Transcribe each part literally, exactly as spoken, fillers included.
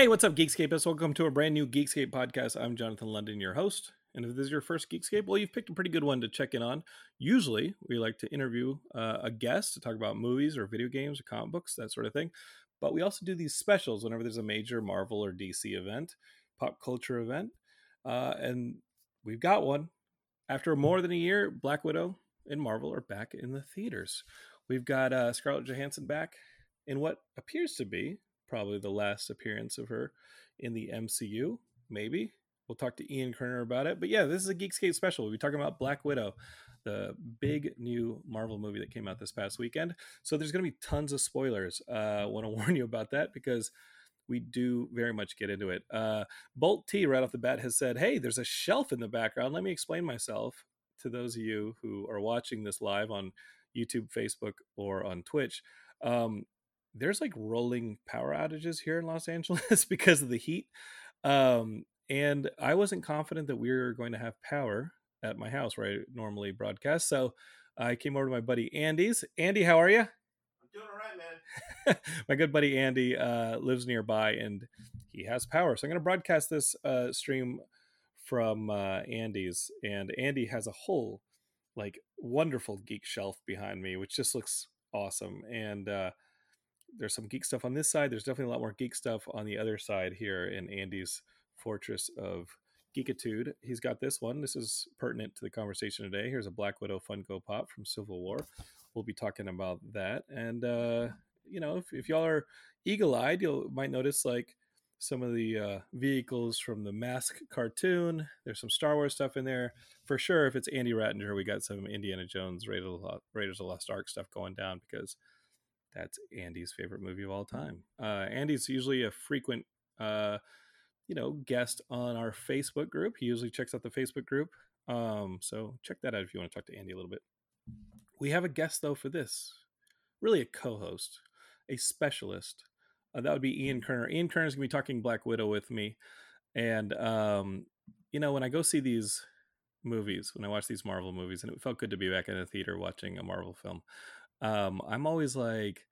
Hey, what's up, Geekscapists? Welcome to a brand new Geekscape podcast. I'm Jonathan London, your host. And if this is your first Geekscape, well, you've picked a pretty good one to check in on. Usually, we like to interview uh, a guest to talk about movies or video games or comic books, that sort of thing. But we also do these specials whenever there's a major Marvel or D C event, pop culture event. Uh, and we've got one. After more than a year, Black Widow and Marvel are back in the theaters. We've got uh, Scarlett Johansson back in what appears to be probably the last appearance of her in the M C U, maybe. We'll talk to Ian Kerner about it. But yeah, this is a Geekscape special. We'll be talking about Black Widow, the big new Marvel movie that came out this past weekend. So there's going to be tons of spoilers. Uh, I want to warn you about that because we do very much get into it. Uh, Bolt T right off the bat has said, hey, there's a shelf in the background. Let me explain myself to those of you who are watching this live on YouTube, Facebook, or on Twitch. Um, there's like rolling power outages here in Los Angeles because of the heat. Um, and I wasn't confident that we were going to have power at my house where I normally broadcast. So I came over to my buddy Andy's. Andy, how are you? I'm doing all right, man. My good buddy Andy uh, lives nearby and he has power. So I'm going to broadcast this uh, stream from uh, Andy's. And Andy has a whole like wonderful geek shelf behind me, which just looks awesome. And uh, there's some geek stuff on this side. There's definitely a lot more geek stuff on the other side here in Andy's fortress of geekitude. He's got this one. This is pertinent to the conversation today. Here's a Black Widow Funko Pop from Civil War. We'll be talking about that. And, uh, you know, if, if y'all are eagle-eyed, you might notice like some of the uh, vehicles from the Mask cartoon. There's some Star Wars stuff in there. For sure, if it's Andy Rattinger, we got some Indiana Jones, Raiders of the Lost Ark stuff going down because that's Andy's favorite movie of all time. Uh, Andy's usually a frequent, uh, you know, guest on our Facebook group. He usually checks out the Facebook group. Um, so check that out if you want to talk to Andy a little bit. We have a guest, though, for this. Really a co-host, a specialist. Uh, that would be Ian Kerner. Ian Kerner is going to be talking Black Widow with me. And, um, you know, when I go see these movies, when I watch these Marvel movies, and it felt good to be back in the theater watching a Marvel film, um, I'm always like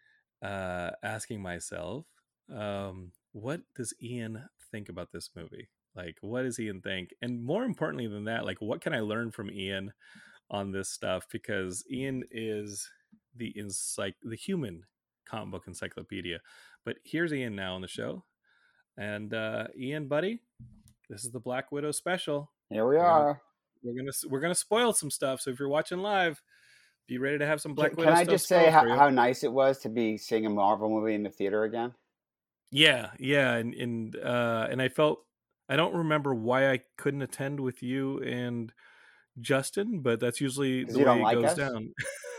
uh, asking myself, um, what does Ian think about this movie? Like, what does Ian think? And more importantly than that, like, what can I learn from Ian on this stuff? Because Ian is the encycl- the human comic book encyclopedia. But here's Ian now on the show. And uh, Ian, buddy, this is the Black Widow special. Here we are. We're gonna we're gonna, we're gonna spoil some stuff. So if you're watching live, be ready to have some Black Can, Widow can I stuff just say how, for you. how nice it was to be seeing a Marvel movie in the theater again? Yeah, yeah, and and uh, and I felt I don't remember why I couldn't attend with you and Justin, but that's usually the you way don't it like goes us? down.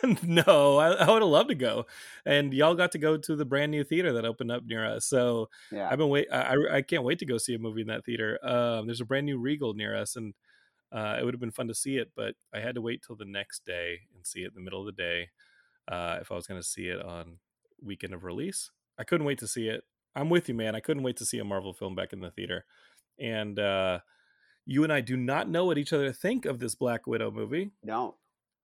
No, I, I would have loved to go, and y'all got to go to the brand new theater that opened up near us. So Yeah. I've been wait. I I can't wait to go see a movie in that theater. Um, there's a brand new Regal near us, and uh, it would have been fun to see it, but I had to wait till the next day and see it in the middle of the day uh, if I was going to see it on weekend of release. I couldn't wait to see it. I'm with you, man. I couldn't wait to see a Marvel film back in the theater, and uh, you and I do not know what each other think of this Black Widow movie. No.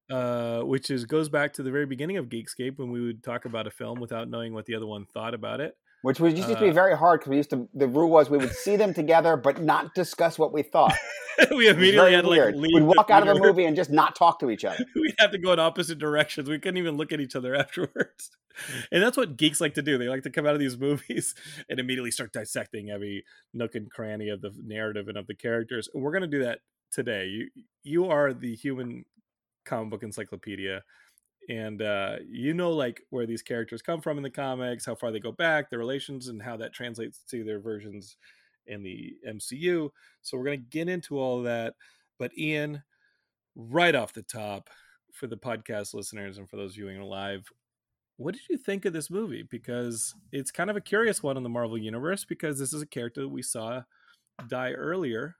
Uh, which is goes back to the very beginning of Geekscape when we would talk about a film without knowing what the other one thought about it. Which was used uh, to be very hard because we used to. The rule was we would see them together, but not discuss what we thought. We immediately had to like leave. We'd walk the out of the theater. movie and just not talk to each other. We'd have to go in opposite directions. We couldn't even look at each other afterwards. And that's what geeks like to do. They like to come out of these movies and immediately start dissecting every nook and cranny of the narrative and of the characters. And we're going to do that today. You you are the human comic book encyclopedia, and uh, you know like where these characters come from in the comics, how far they go back, their relations, and how that translates to their versions in the M C U. So we're going to get into all of that. But Ian, right off the top, for the podcast listeners and for those viewing live, what did you think of this movie? Because it's kind of a curious one in the Marvel universe, because this is a character that we saw die earlier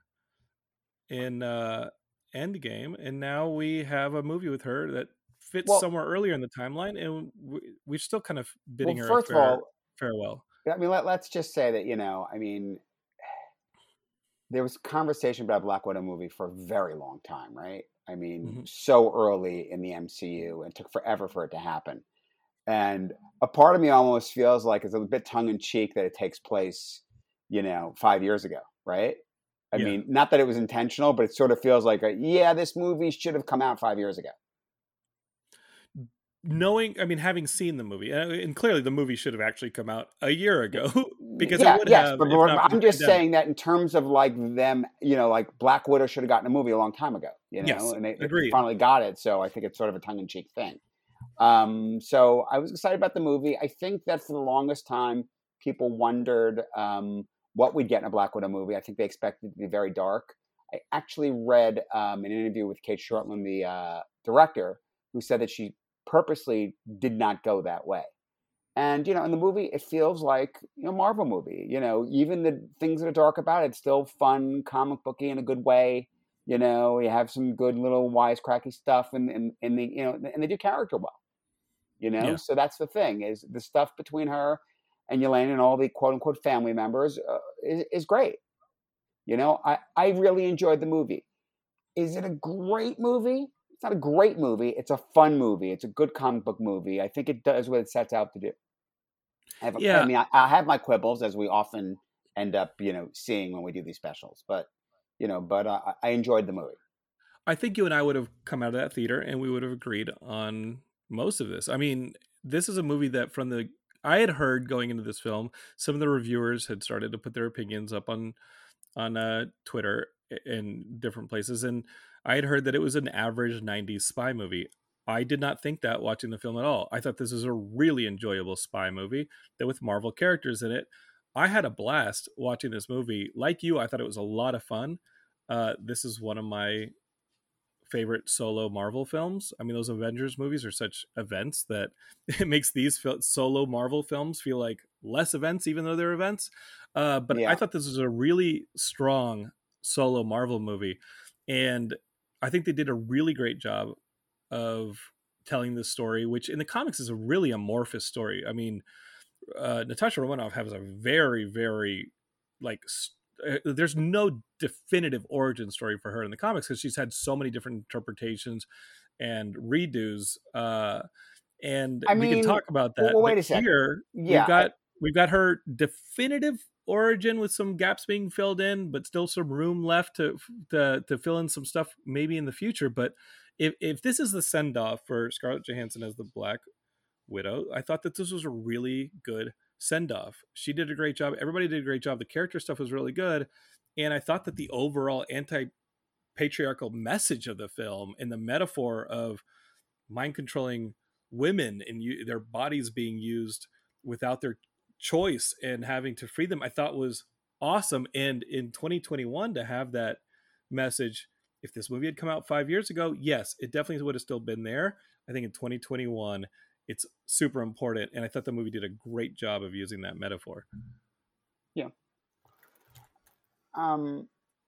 in uh, Endgame, and now we have a movie with her that fits Well- somewhere earlier in the timeline, and we, we're still kind of bidding Well, her a first of fair, all- farewell. I mean, let, let's just say that, you know, I mean, there was conversation about a Black Widow movie for a very long time, right? I mean, Mhm. so early in the M C U, and it took forever for it to happen. And a part of me almost feels like it's a bit tongue-in-cheek that it takes place you know, five years ago, right? I Yeah. mean, not that it was intentional, but it sort of feels like, a, yeah, this movie should have come out five years ago. Knowing, I mean, having seen the movie, and and clearly the movie should have actually come out a year Y- ago because it Yeah, would yes, have but if we're- not for the I'm just pandemic. saying that in terms of like them, you know, like Black Widow should have gotten a movie a long time ago, you know, Yes, and they, they agreed. finally got it. So I think it's sort of a tongue in cheek thing. Um, so I was excited about the movie. I think that for the longest time, people wondered um, what we'd get in a Black Widow movie. I think they expected it to be very dark. I actually read um, an interview with Kate Shortland, the uh, director, who said that she purposely did not go that way. And you know, in the movie, it feels like you know Marvel movie. You know, even the things that are dark about it, it's still fun, comic booky in a good way. You know, you have some good little wisecracky stuff, and and, and the you know, and they do character well. You know, Yeah. so that's the thing is the stuff between her and Yelena and all the quote unquote family members uh, is, is great. You know, I I really enjoyed the movie. Is it a great movie? It's not a great movie. It's a fun movie. It's a good comic book movie. I think it does what it sets out to do. I have, a, I Yeah, mean, I, I have my quibbles as we often end up, you know, seeing when we do these specials. But, you know, but uh, I I enjoyed the movie. I think you and I would have come out of that theater and we would have agreed on most of this. I mean, this is a movie that from the I had heard going into this film, some of the reviewers had started to put their opinions up on on uh, Twitter and different places, and I had heard that it was an average nineties spy movie. I did not think that watching the film at all. I thought this was a really enjoyable spy movie that with Marvel characters in it. I had a blast watching this movie. Like you, I thought it was a lot of fun. Uh, this is one of my favorite solo Marvel films. I mean, those Avengers movies are such events that it makes these fil- solo Marvel films feel like less events, even though they're events. Uh, but I Yeah. thought this was a really strong solo Marvel movie. And I think they did a really great job of telling this story, which in the comics is a really amorphous story. I mean, uh, Natasha Romanoff has a very, very like uh, there's no definitive origin story for her in the comics because she's had so many different interpretations and redos. Uh, and I we can mean, talk about well, that. well But wait a second. here we've Yeah. I, got we've got her definitive origin with some gaps being filled in, but still some room left to to to fill in some stuff maybe in the future. But if if this is the send off for Scarlett Johansson as the Black Widow, I thought that this was a really good send off. She did a great job. Everybody did a great job. The character stuff was really good. And I thought that the overall anti patriarchal message of the film and the metaphor of mind controlling women and you, their bodies being used without their choice and having to free them, I thought was awesome. And in twenty twenty-one, to have that message, if this movie had come out five years ago, yes, it definitely would have still been there. I think in twenty twenty-one, it's super important. And I thought the movie did a great job of using that metaphor. yeah. Um,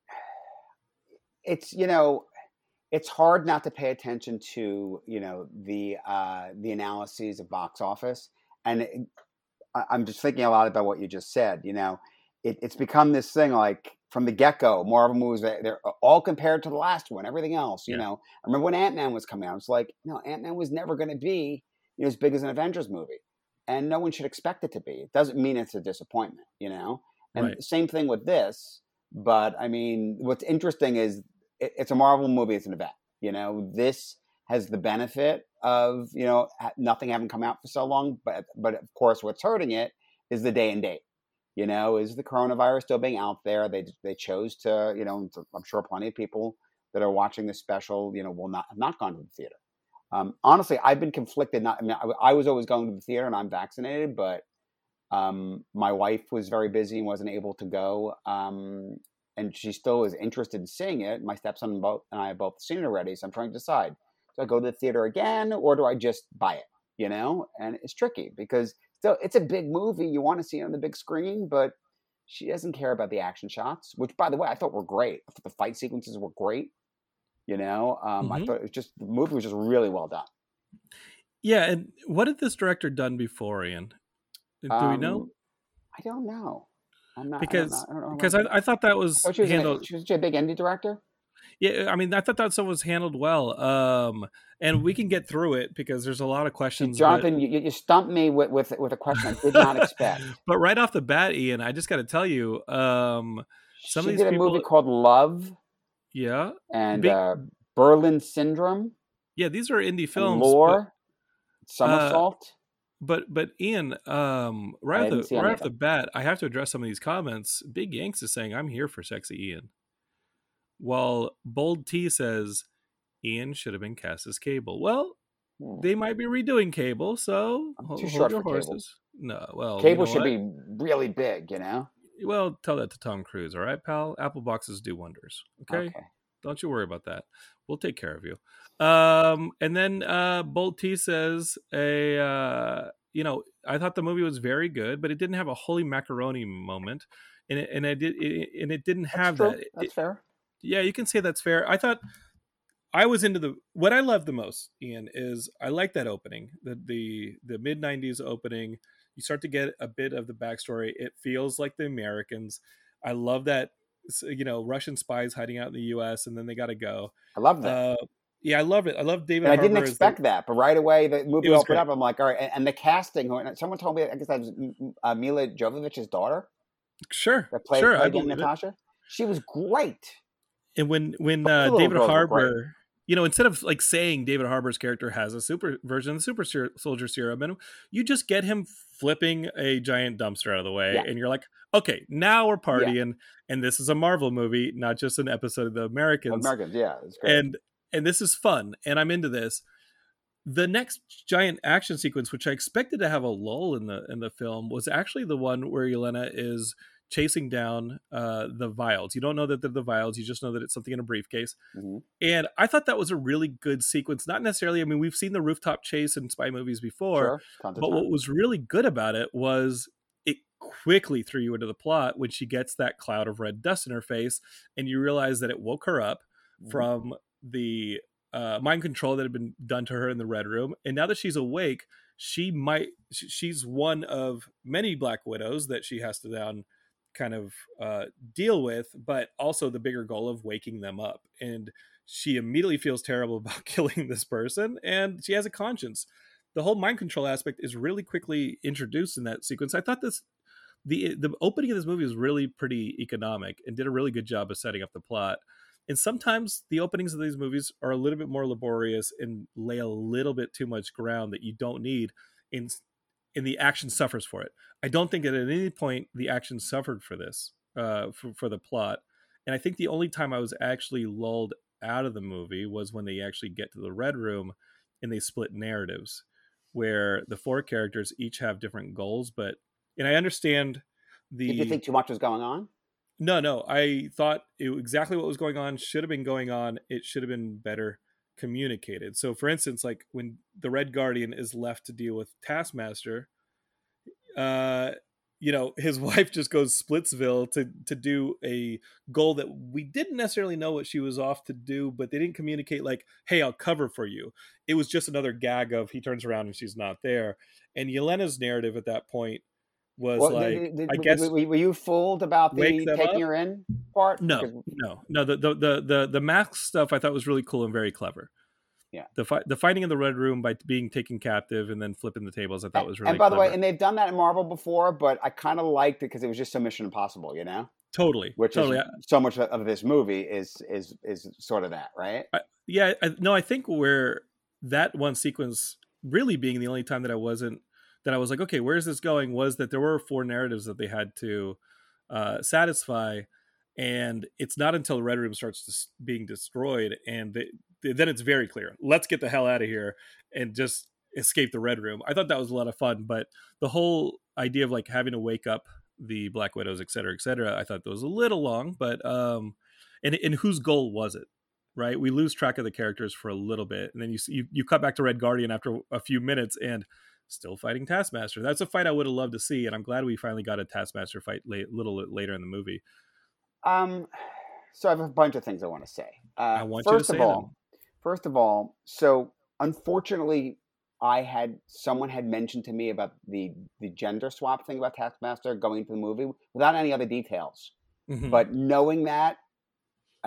it's, you know, it's hard not to pay attention to, you know, the, uh, the analyses of box office. And it, I- I'm just thinking a lot about what you just said. You know, it, it's become this thing like from the get go, Marvel movies, they- they're all compared to the last one, everything else. You Yeah. know, I remember when Ant Man was coming out, it's like, no, Ant Man was never going to be you know, as big as an Avengers movie. And no one should expect it to be. It doesn't mean it's a disappointment, you know? And Right. same thing with this. But I mean, what's interesting is it, it's a Marvel movie, it's an event. You know, this has the benefit of you know nothing having come out for so long, but but of course, what's hurting it is the day and date. You know, is the coronavirus still being out there? They they chose to, you know, I'm sure plenty of people that are watching this special, you know, will not have not gone to the theater. Um, honestly, I've been conflicted. Not, I mean, I, I was always going to the theater, and I'm vaccinated, but um, my wife was very busy and wasn't able to go. Um, and she still is interested in seeing it. My stepson and, both, and I have both seen it already, so I'm trying to decide: do I go to the theater again, or do I just buy it? You know, and it's tricky because still, it's a big movie. You want to see it on the big screen, but she doesn't care about the action shots, which, by the way, I thought were great. I thought the fight sequences were great. You know, um, I Mm-hmm. thought it was just the movie was just really well done. Yeah. And what had this director done before, Ian? Do we know? Um, I don't know. I'm not. I don't know. Because I don't know. because I, I thought that was Oh, she was a handled. she was a big indie director. Yeah, I mean, I thought that stuff was handled well, um, and we can get through it because there's a lot of See, questions. But Jonathan, you, you stumped me with, with with a question I did not expect. but right off the bat, Ian, I just got to tell you, um, some of She these did a movie people, called Love yeah, and big, uh, Berlin Syndrome yeah, these are indie and films, but Lore, uh, Somersault. but but Ian, um, right I off didn't the see right any off of the them. bat, I have to address some of these comments. Big Yanks is saying I'm here for sexy Ian, while Bold T says Ian should have been cast as Cable. Well, Hmm. they might be redoing Cable, so I'm too hold, hold short your for Cable. horses. No, well, you Cable know should what? be really big, you know? Well, tell that to Tom Cruise, all right, pal? Apple boxes do wonders. Okay, Okay. don't you worry about that. We'll take care of you. Um, and then uh, Bolt T says, "A uh, you know, I thought the movie was very good, but it didn't have a holy macaroni moment, and it, and I did, it, and it didn't That's have true. that. That's It, fair. yeah, you can say that's fair. I thought I was into the what I love the most, Ian, is I like that opening, the the the mid nineties opening. You start to get a bit of the backstory. It feels like the Americans. I love that, you know, Russian spies hiding out in the U S and then they got to go. I love that. Uh, yeah, I love it. I love David And I didn't Harbour as the. expect that, but right away the It movie was opened great. up. I'm like, all right. And, and the casting, who- someone told me, I guess that was uh, Mila Jovovich's daughter Sure, that played, sure, I played young believe it. Natasha. She was great. And when when Both the uh, little David girls were great. Harbour, you know, instead of like saying David Harbour's character has a super version of the super ser- soldier serum, and you just get him flipping a giant dumpster out of the way, Yeah. and you're like, okay, now we're Yeah. partying, and this is a Marvel movie, not just an episode of The Americans, Americans, yeah, it's great. and and this is fun, and I'm into this. The next giant action sequence, which I expected to have a lull in the in the film, was actually the one where Yelena is chasing down uh, the vials. You don't know that they're the vials; you just know that it's something in a briefcase. hmm And I thought that was a really good sequence. Not necessarily, I mean, we've seen the rooftop chase in spy movies before, Sure, tons of but time. what was really good about it was it quickly threw you into the plot when she gets that cloud of red dust in her face, and you realize that it woke her up Mhm. from the uh, mind control that had been done to her in the Red Room. And now that she's awake, she might, sh- she's one of many Black Widows that she has to down kind of uh, deal with, but also the bigger goal of waking them up. And she immediately feels terrible about killing this person, and she has a conscience. The whole mind control aspect is really quickly introduced in that sequence. I thought this the the opening of this movie was really pretty economic and did a really good job of setting up the plot. And sometimes the openings of these movies are a little bit more laborious and lay a little bit too much ground that you don't need, and and the action suffers for it. I don't think that at any point the action suffered for this, uh, for, for the plot. And I think the only time I was actually lulled out of the movie was when they actually get to the Red Room and they split narratives, where the four characters each have different goals. But and I understand the. Did you think too much was going on? No, no. I thought it, exactly what was going on should have been going on. It should have been better communicated. So, for instance, like when the Red Guardian is left to deal with Taskmaster, uh, you know, his wife just goes Splitsville to to do a goal that we didn't necessarily know what she was off to do, but they didn't communicate like, "Hey, I'll cover for you." It was just another gag of he turns around and she's not there. And Yelena's narrative at that point was Well, like, did, did, I did, guess were, were you fooled about wake the them taking up. her in part? No, Because, no, no. The, the the the the mask stuff I thought was really cool and very clever. yeah. The fight, the fighting in the Red Room by being taken captive and then flipping the tables, I thought was really. And by clever. the way, and they've done that in Marvel before, but I kind of liked it because it was just so Mission Impossible, you know. Totally, Which totally. is so much of this movie is is is sort of that, right? I, yeah, I, no, I think where that one sequence really being the only time that I wasn't that I was like, okay, where's this going? Was that there were four narratives that they had to uh, satisfy, and it's not until the Red Room starts dis- being destroyed, and they, they, then it's very clear. Let's get the hell out of here and just escape the Red Room. I thought that was a lot of fun, but the whole idea of like having to wake up the Black Widows, et cetera, et cetera, I thought that was a little long, but um, and and whose goal was it? Right, we lose track of the characters for a little bit, and then you you you cut back to Red Guardian after a few minutes, and still fighting Taskmaster. That's a fight I would have loved to see, and I'm glad we finally got a Taskmaster fight a little later in the movie. Um, so I have a bunch of things I want to say. Uh, I want first you to of say all, them. First of all, so unfortunately, I had someone had mentioned to me about the the gender swap thing about Taskmaster going into the movie without any other details. Mm-hmm. But knowing that, I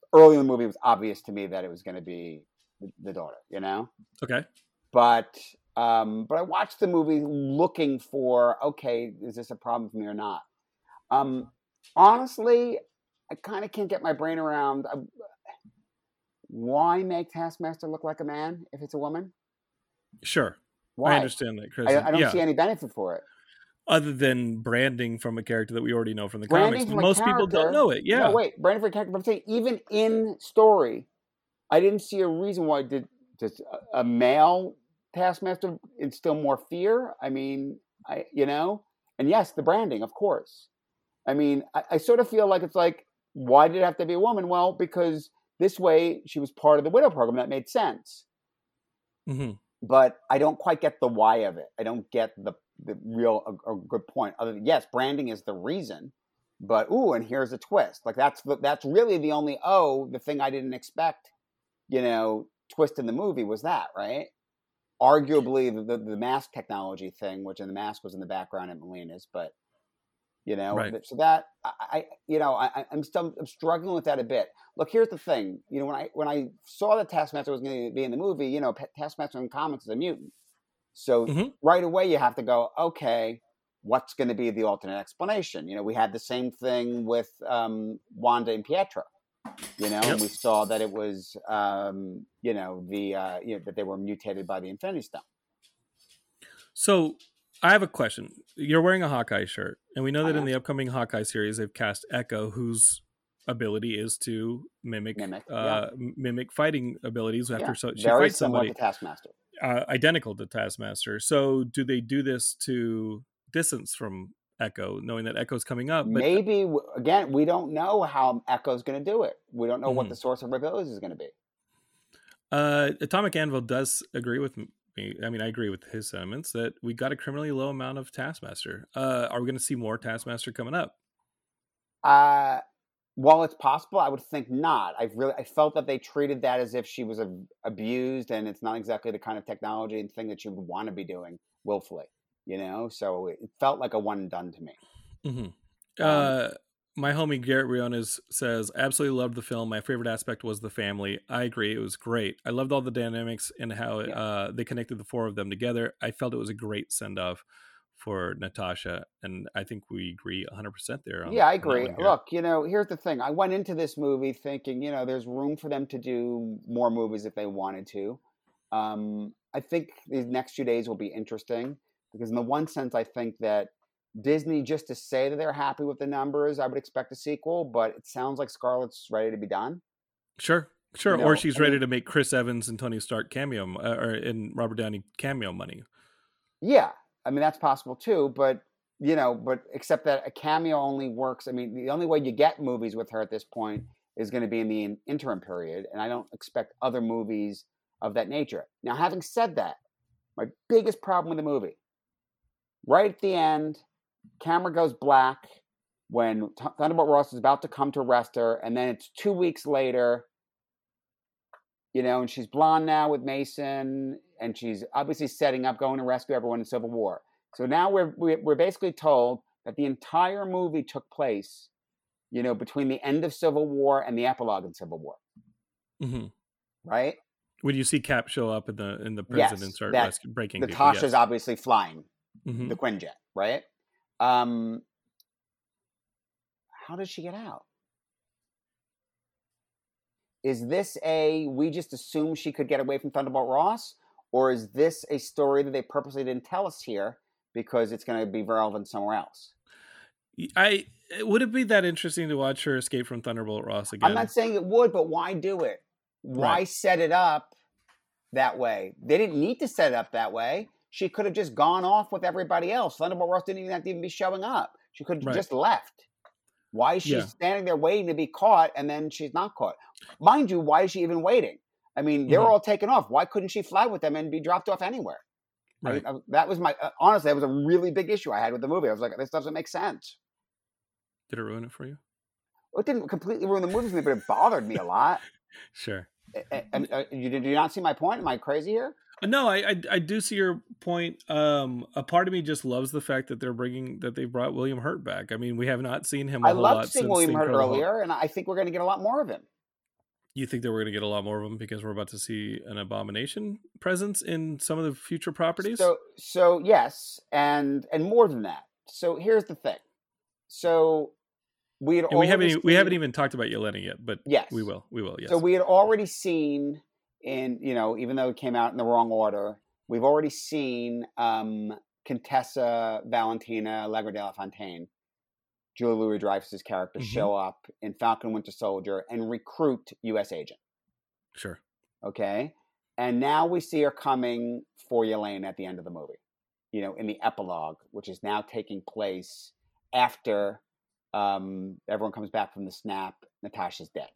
early in the movie, it was obvious to me that it was going to be the, the daughter, you know? Okay. But, um, but I watched the movie looking for, okay, is this a problem for me or not? Um, honestly, I kind of can't get my brain around uh, why make Taskmaster look like a man if it's a woman? Sure. Why? I understand that, Chris. I, I don't yeah. see any benefit for it. Other than branding from a character that we already know from the Branding comics. from a Most people don't know it. Yeah. No, wait. Branding for a character. But I'm saying, even in story, I didn't see a reason why did just a, a male Taskmaster instill more fear. I mean, I you know, and yes, the branding, of course. I mean, I, I sort of feel like it's like, why did it have to be a woman? Well, because this way she was part of the widow program. That made sense. Mm-hmm. But I don't quite get the why of it. I don't get the the real a, a good point. Other than, yes, branding is the reason, but ooh, and here's a twist. Like that's that's really the only oh, the thing I didn't expect, you know, twist in the movie was that, right? Arguably the the, the mask technology thing, which in the mask was in the background at Melina's, but you know, right. so that I, I you know, I, I'm still I'm struggling with that a bit. Look, here's the thing. You know, when I when I saw that Taskmaster was going to be in the movie, you know, Taskmaster in comics is a mutant. So mm-hmm. right away you have to go, okay, what's going to be the alternate explanation? You know, we had the same thing with um, Wanda and Pietro. You know, yep. and we saw that it was, um, you know, the uh, you know, that they were mutated by the Infinity Stone. So I have a question. You're wearing a Hawkeye shirt, and we know that in the upcoming Hawkeye series, they've cast Echo, whose ability is to mimic mimic, uh, yeah. mimic fighting abilities after yeah. so she Very fights somebody. Very similar to Taskmaster. Uh, identical to Taskmaster. So do they do this to distance from Echo, knowing that Echo's coming up? But maybe, again, we don't know how Echo's going to do it. We don't know mm-hmm. what the source of her abilities is going to be. Uh, Atomic Anvil does agree with me. I mean, I agree with his sentiments that we got a criminally low amount of Taskmaster. Uh, are we going to see more Taskmaster coming up? Uh, while it's possible, I would think not. I really, I felt that they treated that as if she was a, abused, and it's not exactly the kind of technology and thing that you would want to be doing willfully, you know. So it felt like a one and done to me. Mm-hmm. Um, uh, my homie Garrett Riones says, absolutely loved the film. My favorite aspect was the family. I agree. It was great. I loved all the dynamics and how yeah. uh, they connected the four of them together. I felt it was a great send-off for Natasha, and I think we agree one hundred percent there. On, yeah, I agree. Look, you know, here's the thing. I went into this movie thinking, you know, there's room for them to do more movies if they wanted to. Um, I think these next few days will be interesting because in the one sense, I think that Disney, just to say that they're happy with the numbers, I would expect a sequel, but it sounds like Scarlett's ready to be done. Sure, sure. You know, or she's I ready mean, to make Chris Evans and Tony Stark cameo, uh, or in Robert Downey cameo money. Yeah. I mean, that's possible too, but, you know, but except that a cameo only works. I mean, the only way you get movies with her at this point is going to be in the interim period, and I don't expect other movies of that nature. Now, having said that, my biggest problem with the movie, right at the end, camera goes black when Thunderbolt Ross is about to come to arrest her, and then it's two weeks later, you know, and she's blonde now with Mason, and she's obviously setting up going to rescue everyone in Civil War. So now we're we're basically told that the entire movie took place, you know, between the end of Civil War and the epilogue in Civil War. Mm-hmm. Right? When you see Cap show up in the in the prison yes, and start that, rescue, breaking Natasha's people, yes. obviously flying mm-hmm. the Quinjet, right? Um, how did she get out? Is this a, we just assume she could get away from Thunderbolt Ross? Or is this a story that they purposely didn't tell us here because it's going to be relevant somewhere else? I Would it be that interesting to watch her escape from Thunderbolt Ross again? I'm not saying it would, but why do it? Why right. set it up that way? They didn't need to set it up that way. She could have just gone off with everybody else. Thunderbolt Ross didn't even have to even be showing up. She could have right. just left. Why is she yeah. standing there waiting to be caught and then she's not caught? Mind you, why is she even waiting? I mean, they're mm-hmm. all taken off. Why couldn't she fly with them and be dropped off anywhere? Right. I mean, that was my, uh, honestly, that was a really big issue I had with the movie. I was like, this doesn't make sense. Did it ruin it for you? Well, it didn't completely ruin the movie for me, but it bothered me a lot. Sure. I, I, I, you, did you not see my point? Am I crazy here? No, I, I I do see your point. Um, a part of me just loves the fact that they're bringing that they brought William Hurt back. I mean, we have not seen him. A I whole loved lot seeing since William Hurt earlier, Hulk. and I think we're going to get a lot more of him. You think that we're going to get a lot more of them because we're about to see an Abomination presence in some of the future properties? So, so yes, and and more than that. So here's the thing. So we had and we haven't seen, we haven't even talked about Yelena yet, but yes, we will. We will. Yes. So we had already seen in you know even though it came out in the wrong order, we've already seen um, Contessa Valentina Allegra de la Fontaine, Julia Louis-Dreyfus's character, mm-hmm. show up in Falcon Winter Soldier and recruit U S Agent. Sure. Okay. And now we see her coming for Yelena at the end of the movie, you know, in the epilogue, which is now taking place after um, everyone comes back from the snap. Natasha's dead.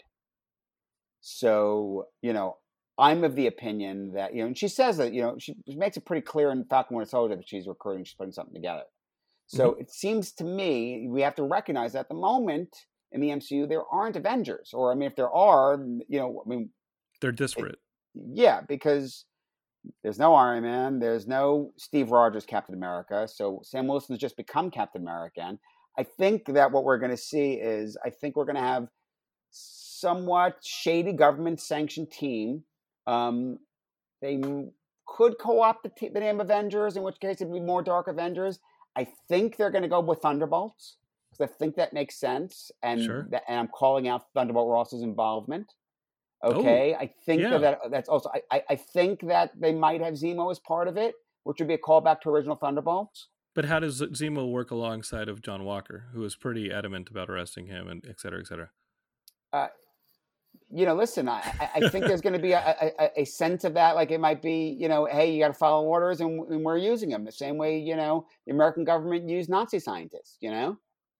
So, you know, I'm of the opinion that, you know, and she says that, you know, she makes it pretty clear in Falcon Winter Soldier that she's recruiting, she's putting something together. So mm-hmm. it seems to me we have to recognize that at the moment in the M C U there aren't Avengers, or I mean, if there are, you know, I mean, they're disparate. It, yeah, because there's no Iron Man, there's no Steve Rogers Captain America, so Sam Wilson's just become Captain America. And I think that what we're going to see is, I think we're going to have somewhat shady government-sanctioned team. Um, they could co-opt the, t- the name Avengers, in which case it'd be more Dark Avengers. I think they're going to go with Thunderbolts because I think that makes sense, and sure. that, and I'm calling out Thunderbolt Ross's involvement. Okay, oh, I think yeah. that, that that's also. I, I think that they might have Zemo as part of it, which would be a callback to original Thunderbolts. But how does Zemo work alongside of John Walker, who is pretty adamant about arresting him, and et cetera, et cetera? Uh, you know, listen, I, I think there's going to be a, a, a sense of that. Like it might be, you know, hey, you got to follow orders, and, and we're using them the same way, you know, the American government used Nazi scientists. You know.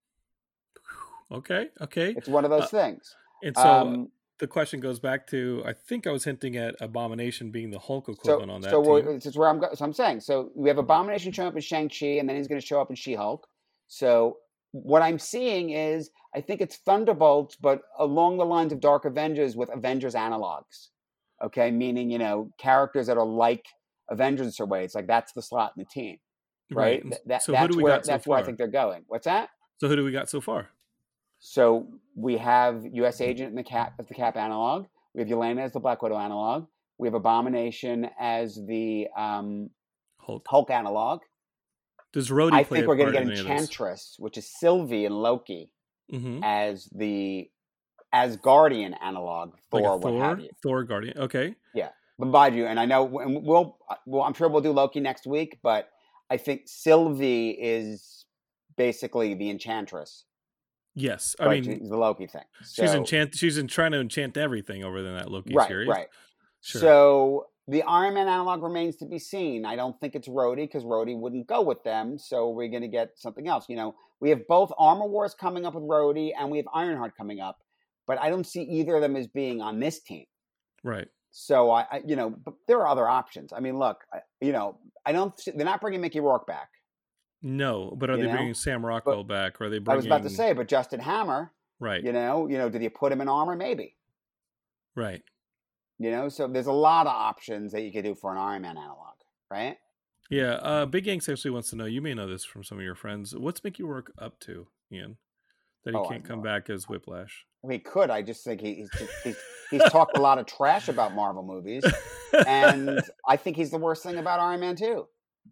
Okay. Okay. It's one of those uh, things. And so. Um, The question goes back to, I think I was hinting at Abomination being the Hulk equivalent so, on that so team. This is where I'm, so I'm saying. So we have Abomination showing up in Shang-Chi, and then he's going to show up in She-Hulk. So what I'm seeing is, I think it's Thunderbolts, but along the lines of Dark Avengers with Avengers analogs. Okay, meaning, you know, characters that are like Avengers in some way. It's like that's the slot in the team, right? Right. That, so that's who do we where got so that's far? where I think they're going. What's that? So who do we got so far? So we have U S Agent in the Cap as the Cap analog. We have Yelena as the Black Widow analog. We have Abomination as the um, Hulk. Hulk analog. Does Rhodey I play think a we're going part to get in Enchantress, which is Sylvie in Loki, mm-hmm. as the Asgardian analog. Thor, like a what Thor, have you? Thor Guardian. Okay. Yeah, but mind you, and I know and we'll, well, I'm sure we'll do Loki next week, but I think Sylvie is basically the Enchantress. Yes, I mean the Loki thing. So, she's enchant. She's in trying to enchant everything over in that Loki right, series. Right, right. Sure. So the Iron Man analog remains to be seen. I don't think it's Rhodey because Rhodey wouldn't go with them. So we're going to get something else. You know, we have both Armor Wars coming up with Rhodey, and we have Ironheart coming up, but I don't see either of them as being on this team. Right. So I, I you know, but there are other options. I mean, look, I, you know, I don't. They're not bringing Mickey Rourke back. No, but are you they know? bringing Sam Rockwell but back? Or are they bringing? I was about to say, but Justin Hammer. Right. You know, you know, did you put him in armor? Maybe. Right. You know, so there's a lot of options that you could do for an Iron Man analog, right? Yeah. Uh, Big Yanks actually wants to know, you may know this from some of your friends, what's Mickey Rourke up to, Ian? That he oh, can't come back as Whiplash? He could. I just think he, he's, he's, he's talked a lot of trash about Marvel movies. And I think he's the worst thing about Iron Man two.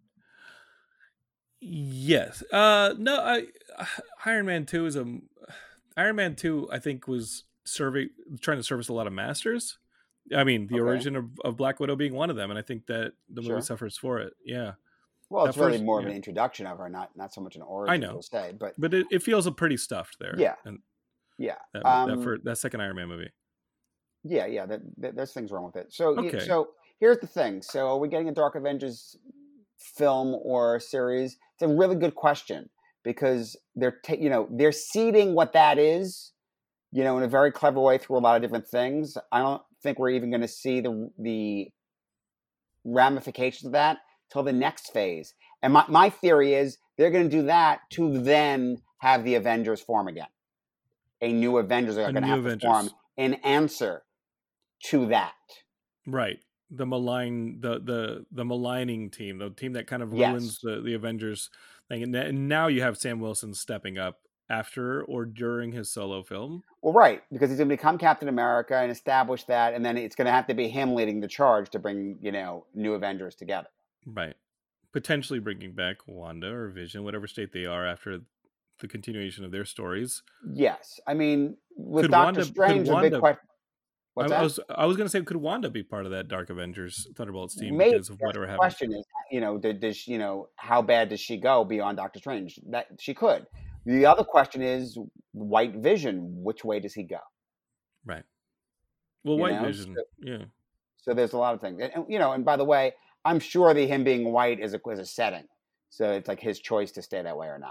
Yes. Uh, no, I, Iron Man two is a... Iron Man two, I think, was serving, trying to service a lot of masters. I mean, the okay. origin of, of Black Widow being one of them, and I think that the movie sure. suffers for it. Yeah. Well, that it's really first, more yeah. of an introduction of her, not not so much an origin. I know, per se, but but it, it feels a pretty stuffed there. Yeah. And yeah. That, um, that, for, that second Iron Man movie. Yeah, yeah. That, that, there's things wrong with it. So, okay. so here's the thing. So, are we getting a Dark Avengers film or series? It's a really good question. Because they're, ta- you know, they're seeding what that is, you know, in a very clever way through a lot of different things. I don't think we're even going to see the the ramifications of that till the next phase. And my, my theory is they're going to do that to then have the Avengers form again. A new Avengers are going to have Avengers. to form in answer to that. Right. The malign, the the the maligning team, the team that kind of ruins yes. the, the Avengers thing. And now you have Sam Wilson stepping up after or during his solo film. Well, right, because he's going to become Captain America and establish that, and then it's going to have to be him leading the charge to bring, you know, new Avengers together. Right. Potentially bringing back Wanda or Vision, whatever state they are after the continuation of their stories. Yes. I mean, with Could Doctor Wanda- Strange, could the big Wanda- question... I, What's I that? was I was gonna say, could Wanda be part of that Dark Avengers Thunderbolts team Maybe. because of That's whatever the happened? question is, you know, did, does she, you know, how bad does she go beyond Doctor Strange? That she could. The other question is White Vision. Which way does he go? Right. Well, You White know, Vision, so- yeah. So there's a lot of things, and, and, you know. And by the way, I'm sure that him being white is a, is a setting, so it's like his choice to stay that way or not.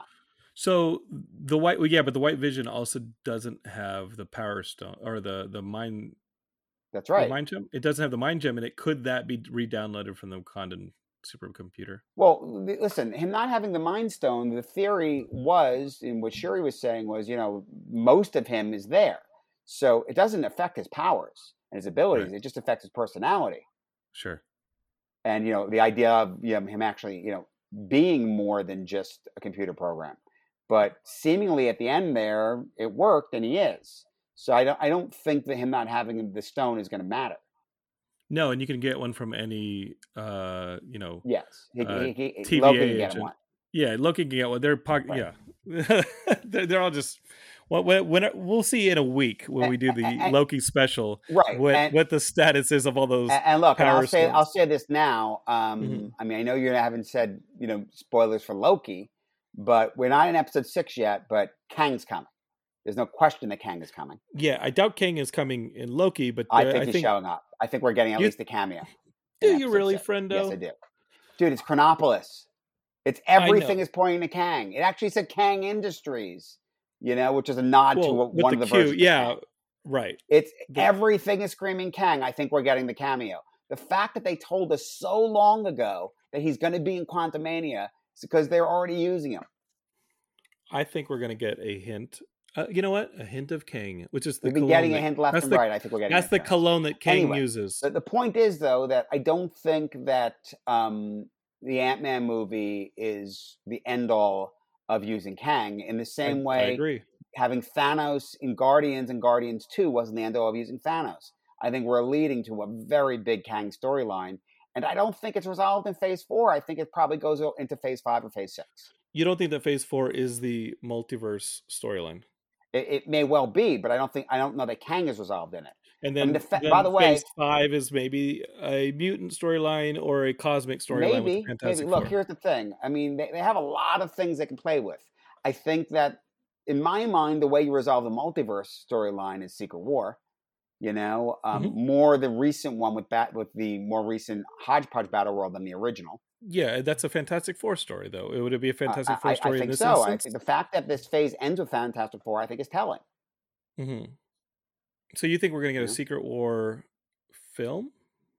So the white, well, yeah, but the White Vision also doesn't have the Power Stone or the the mind. That's the right. mind gem. It doesn't have the mind gem in it. Could that be re-downloaded from the Wakandan supercomputer? Well, li- listen, him not having the Mind Stone, the theory was, and what Shuri was saying was, you know, most of him is there, so it doesn't affect his powers and his abilities. Right. It just affects his personality. Sure. And, you know, the idea of, you know, him actually, you know, being more than just a computer program. But seemingly at the end there, it worked, and he is. So I don't, I don't think that him not having the stone is going to matter. No, and you can get one from any, uh, you know, Yes, he, Uh, he, he, T V A Loki can get him agent. one. yeah, Loki can get one. They're po- Right. yeah, they're, they're all just. Well, when, when we'll see in a week when we do the And- and- Loki special, Right, what and- what the status is of all those. And, and look, and Power I'll say, stones. I'll say this now. Um, Mhm. I mean, I know you haven't said, you know, spoilers for Loki, but we're not in episode six yet. But Kang's coming. There's no question that Kang is coming. Yeah, I doubt Kang is coming in Loki, but I uh, think I he's think. showing up. I think we're getting at You- least a cameo. Do in you episode really, six. friendo? Yes, I do. Dude, it's Chronopolis. It's I know. everything is pointing to Kang. It actually said Kang Industries, you know, which is a nod to Well, what, with one the of the Q, versions. of yeah, Kang. right. It's The- everything is screaming Kang. I think we're getting the cameo. The fact that they told us so long ago that he's going to be in Quantumania is because they're already using him. I think we're gonna get a hint. Uh, you know what? A hint of Kang, which is the We've been cologne getting a that- hint left that's and the, right. I think we're getting That's it the there. cologne that Kang Anyway, uses. The, the point is, though, that I don't think that um, the Ant-Man movie is the end-all of using Kang. In the same I, way, I agree. having Thanos in Guardians and Guardians two wasn't the end-all of using Thanos. I think we're leading to a very big Kang storyline, and I don't think it's resolved in Phase four. I think it probably goes into Phase five or Phase six. You don't think that Phase Four is the multiverse storyline? It, it may well be, but I don't think I don't know that Kang is resolved in it. And I then, mean, the fa- then by the way- Phase Five is maybe a mutant storyline or a cosmic storyline with Maybe, the maybe. Fantastic Look, Four. here's the thing. I mean, they, they have a lot of things they can play with. I think that, in my mind, the way you resolve the multiverse storyline is Secret War. You know, um, Mhm. more the recent one with bat with the more recent Hodgepodge Battle World than the original. Yeah, that's a Fantastic Four story, though. It would be a Fantastic I, Four I, story I in think this so. I instance. think the fact that this phase ends with Fantastic Four, I think, is telling. hmm So you think we're going to get a Yeah. Secret War film?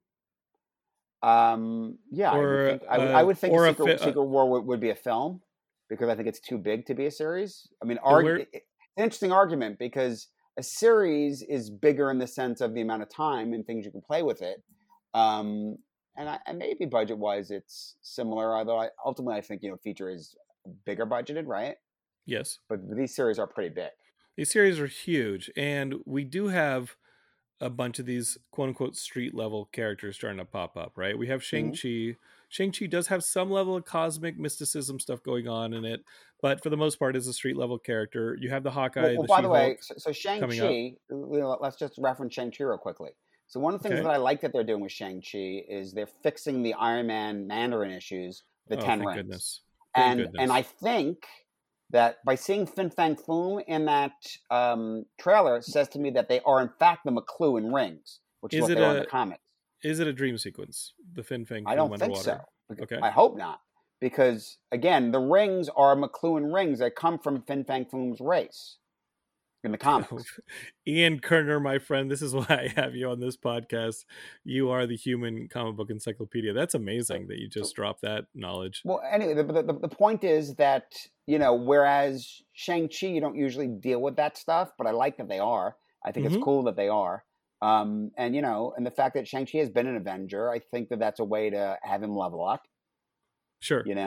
Um, yeah, I Or, would think, I would, uh, I would think or a Secret, fi- uh, Secret War would, would be a film because I think it's too big to be a series. I mean, Yeah, arg- where- it- it's an interesting argument because a series is bigger in the sense of the amount of time and things you can play with it. Um, and, I, and maybe budget wise, it's similar. Although I, ultimately, I think you know, feature is bigger budgeted, right? Yes. But these series are pretty big. These series are huge, and we do have a bunch of these quote unquote street level characters starting to pop up, right? We have Mm-hmm. Shang-Chi. Shang-Chi does have some level of cosmic mysticism stuff going on in it, but for the most part is a street level character. You have the Hawkeye, Well, well, the by the way, She-Hulk. so, so coming Shang-Chi, you know, let's just reference Shang-Chi real quickly. So one of the things Okay. that I like that they're doing with Shang-Chi is they're fixing the Iron Man Mandarin issues, the Oh, Ten thank Rings. goodness. Thank And goodness. and I think that by seeing Fin Fang Foom in that um, trailer says to me that they are in fact the McLuhan rings, which is, Is what it they are in a- the comics. Is it a dream sequence? The Fin Fang I don't Foom think so. underwater? Okay. I hope not. Because again, the rings are McLuhan rings that come from Fin Fang Foom's race in the comics. Ian Kerner, my friend, this is why I have you on this podcast. You are the human comic book encyclopedia. That's amazing that you just dropped that knowledge. Well, anyway, the, the, the point is that, you know, whereas Shang-Chi, you don't usually deal with that stuff, but I like that they are. I think Mhm. it's cool that they are. Um, and, you know, and the fact that Shang-Chi has been an Avenger, I think that that's a way to have him level up, Sure. you know?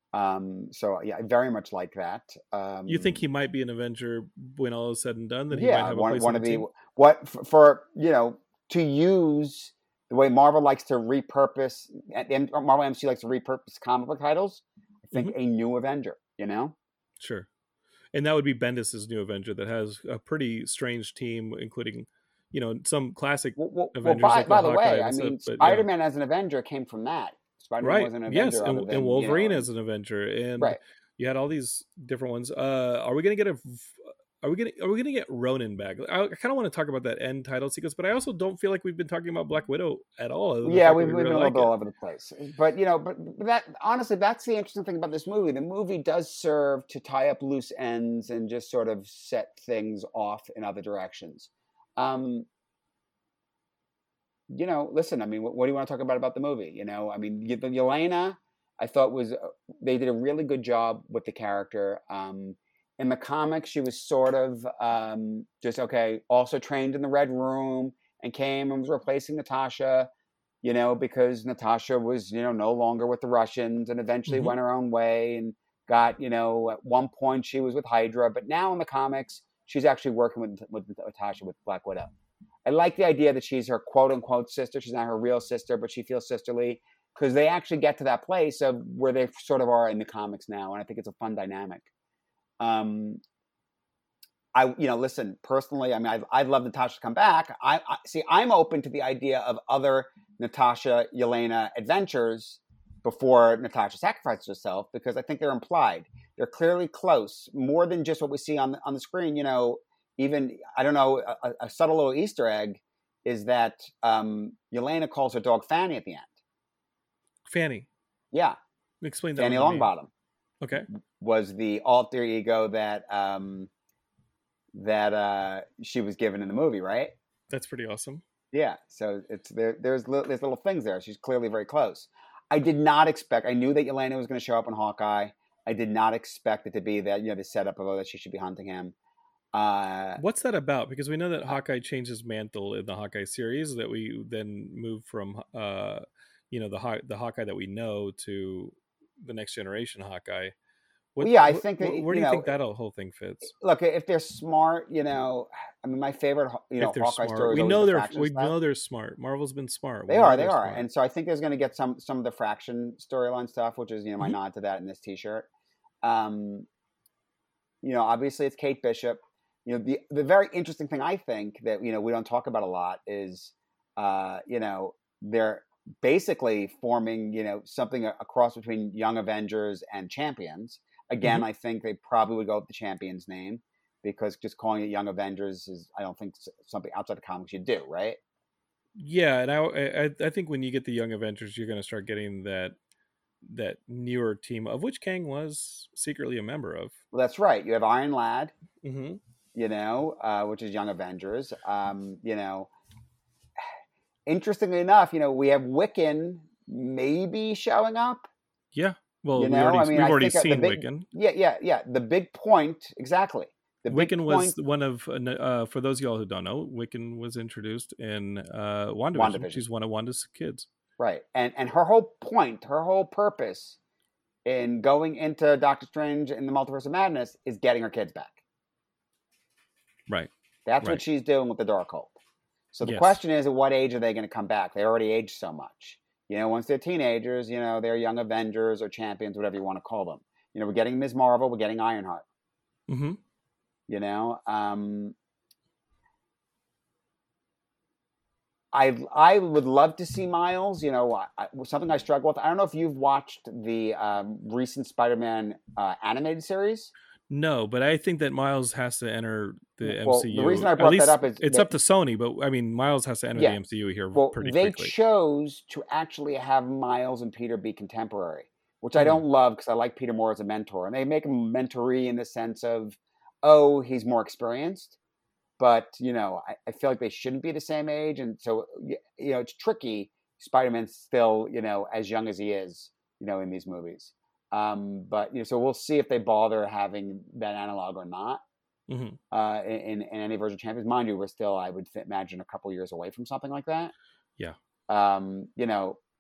Um, so yeah, I very much like that. Um, You think he might be an Avenger when all is said and done? That he might yeah, have a one place one on of the the team? what for, for you know to use the way Marvel likes to repurpose, and Marvel M C U likes to repurpose comic book titles. I think Hmm. a new Avenger. You know. Sure. And that would be Bendis's new Avenger that has a pretty strange team, including, you know, some classic Well, well, well Avengers by like the by the Hawkeye way, and I the stuff. mean, But yeah, Spider-Man as an Avenger came from that. Spider-Man right. was an Yes, Avenger other and, and than you Wolverine know, as an Avenger, and right. you had all these different ones. Uh, are we gonna get a? Are we gonna Are we gonna get Ronin back? I, I kind of want to talk about that end title sequence, but I also don't feel like we've been talking about Black Widow at all, other than the Yeah, fact that we've, we we've been really a little like bit it. all over the place, but you know, but, but that honestly, that's the interesting thing about this movie. The movie does serve to tie up loose ends and just sort of set things off in other directions. Um, you know, listen, I mean, what, what do you want to talk about about the movie? You know, I mean, Y- Yelena, I thought was uh, they did a really good job with the character. Um, in the comics, she was sort of um, just okay. Also trained in the Red Room and came and was replacing Natasha. You know, because Natasha was you know no longer with the Russians and eventually Hmm. went her own way and got you know at one point she was with Hydra, but now in the comics she's actually working with with Natasha with Black Widow. I like the idea that she's her quote unquote sister. She's not her real sister, but she feels sisterly because they actually get to that place of where they sort of are in the comics now, and I think it's a fun dynamic. Um, I, you know, listen personally. I mean, I'd, I'd love Natasha to come back. I, I see. I'm open to the idea of other Natasha Yelena adventures before Natasha sacrifices herself because I think they're implied. They're clearly close, more than just what we see on the, on the screen. You know, even I don't know a, a subtle little Easter egg is that um, Yelena calls her dog Fanny at the end. Fanny, Yeah, explain that Fanny one to me. Longbottom Okay. was the alter ego that um, that uh, she was given in the movie, right? That's pretty awesome. Yeah, so it's there. There's li- there's little things there. She's clearly very close. I did not expect. I knew that Yelena was going to show up in Hawkeye. I did not expect it to be that you know the setup of oh, that she should be hunting him. Uh, What's that about? Because we know that I- Hawkeye changed his mantle in the Hawkeye series. That we then move from, uh, you know, the Haw- the Hawkeye that we know to the next generation Hawkeye. well, What, yeah, I what, think that where do you you know, think that whole thing fits? look if they're smart, you know, I mean, my favorite you If know they're Hawkeye smart, story is we always know the they're fraction we stuff. know they're smart. Marvel's been smart. We They know are, they they're are, smart. and so I think there's going to get some some of the fraction storyline stuff, which is you know my Mhm. nod to that in this T-shirt. Um, you know, obviously it's Kate Bishop. You know, the the very interesting thing I think that you know we don't talk about a lot is, uh, you know, they're basically forming you know something a, a cross between Young Avengers and Champions. Again, Mhm. I think they probably would go with the Champions name because just calling it Young Avengers is I don't think s- something outside the comics you do, right? Yeah, and I, I I think when you get the Young Avengers, you're going to start getting that that newer team of which Kang was secretly a member of. Well, that's right. You have Iron Lad, Hmm. you know, uh, which is Young Avengers. Um, you know, interestingly enough, you know, we have Wiccan maybe showing up. Yeah. Well, You we know, already I mean, we've I already think uh, the seen big, Wiccan. yeah, yeah, yeah. The big point, exactly. The big Wiccan was point, one of, uh, uh, for those of y'all who don't know, Wiccan was introduced in uh, WandaVision. WandaVision, She's one of Wanda's kids. right? And and her whole point, her whole purpose in going into Doctor Strange in the Multiverse of Madness is getting her kids back. Right. That's Right. what she's doing with the Darkhold. So the Yes. question is, at what age are they going to come back? They already aged so much. You know, once they're teenagers, you know, they're young Avengers or champions, whatever you want to call them. You know, we're getting Miz Marvel, we're getting Ironheart. Mm-hmm. You know, um, I I would love to see Miles. You know, I, something I struggle with. I don't know if you've watched the um, recent Spider-Man uh, animated series. No, but I think that Miles has to enter the Well, M C U. the reason I At brought that least up is it's that, up to Sony, but I mean, Miles has to enter yeah, the M C U here well, pretty they quickly. chose to actually have Miles and Peter be contemporary, which I Hmm. don't love because I like Peter more as a mentor. And they make him mentoree in the sense of, oh, he's more experienced. But, you know, I, I feel like they shouldn't be the same age. And so, y- you know, it's tricky. Spider-Man's still, you know, as young as he is, you know, in these movies. Um, but, you know, so we'll see if they bother having that analog or not. Hmm. Uh, in, in any version of Champions. Mind you, we're still, I would th- imagine, a couple years away from something like that. Yeah. Um, you know,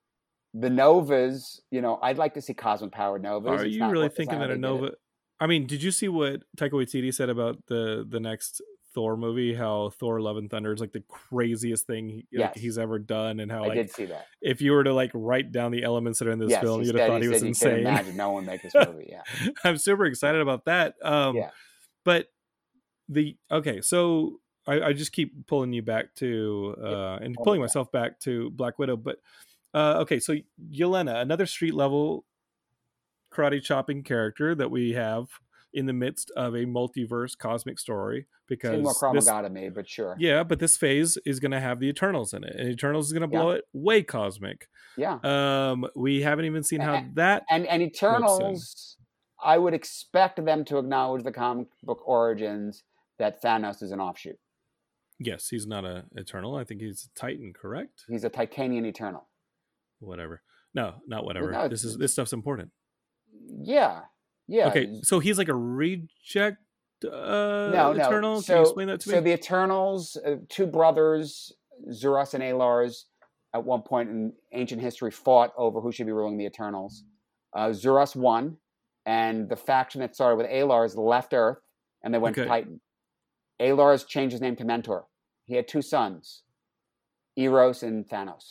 the Novas, you know, I'd like to see cosmic powered Novas. Are It's you not, really it's not thinking how that a they did it. Nova? I mean, did you see what Taika Waititi said about the the next Thor movie? How Thor: Love and Thunder is like the craziest thing he, like, Yes. he's ever done, and how I like did see that. if you were to like write down the elements that are in this Yes, film, he you'd have said, thought he he was said you couldn't insane. imagine no one make this movie. Yeah. I'm super excited about that. Um, Yeah. but the okay, so I, I just keep pulling you back to uh, Yep. and Pull pulling me back. myself back to Black Widow. But uh, okay, so Yelena, another street level karate chopping character that we have in the midst of a multiverse cosmic story, Seemed more because Krav this Maga to me, but sure. yeah, but this phase is going to have the Eternals in it, and Eternals is going to blow Yeah. it way cosmic. Yeah. Um, we haven't even seen how And that and, and Eternals, I would expect them to acknowledge the comic book origins that Thanos is an offshoot. Yes, he's not a Eternal. I think he's a Titan, correct? He's a Titanian Eternal. Whatever. No, not whatever. No, this is this stuff's important. Yeah. Yeah. Okay, so he's like a reject uh No, no. Eternal. Can So, you explain that to so me? the Eternals, uh, two brothers, Zuras and Alars, at one point in ancient history fought over who should be ruling the Eternals. Uh, Zuras won, and the faction that started with Alars left Earth, and they went Okay. to Titan. Alars changed his name to Mentor. He had two sons, Eros and Thanos.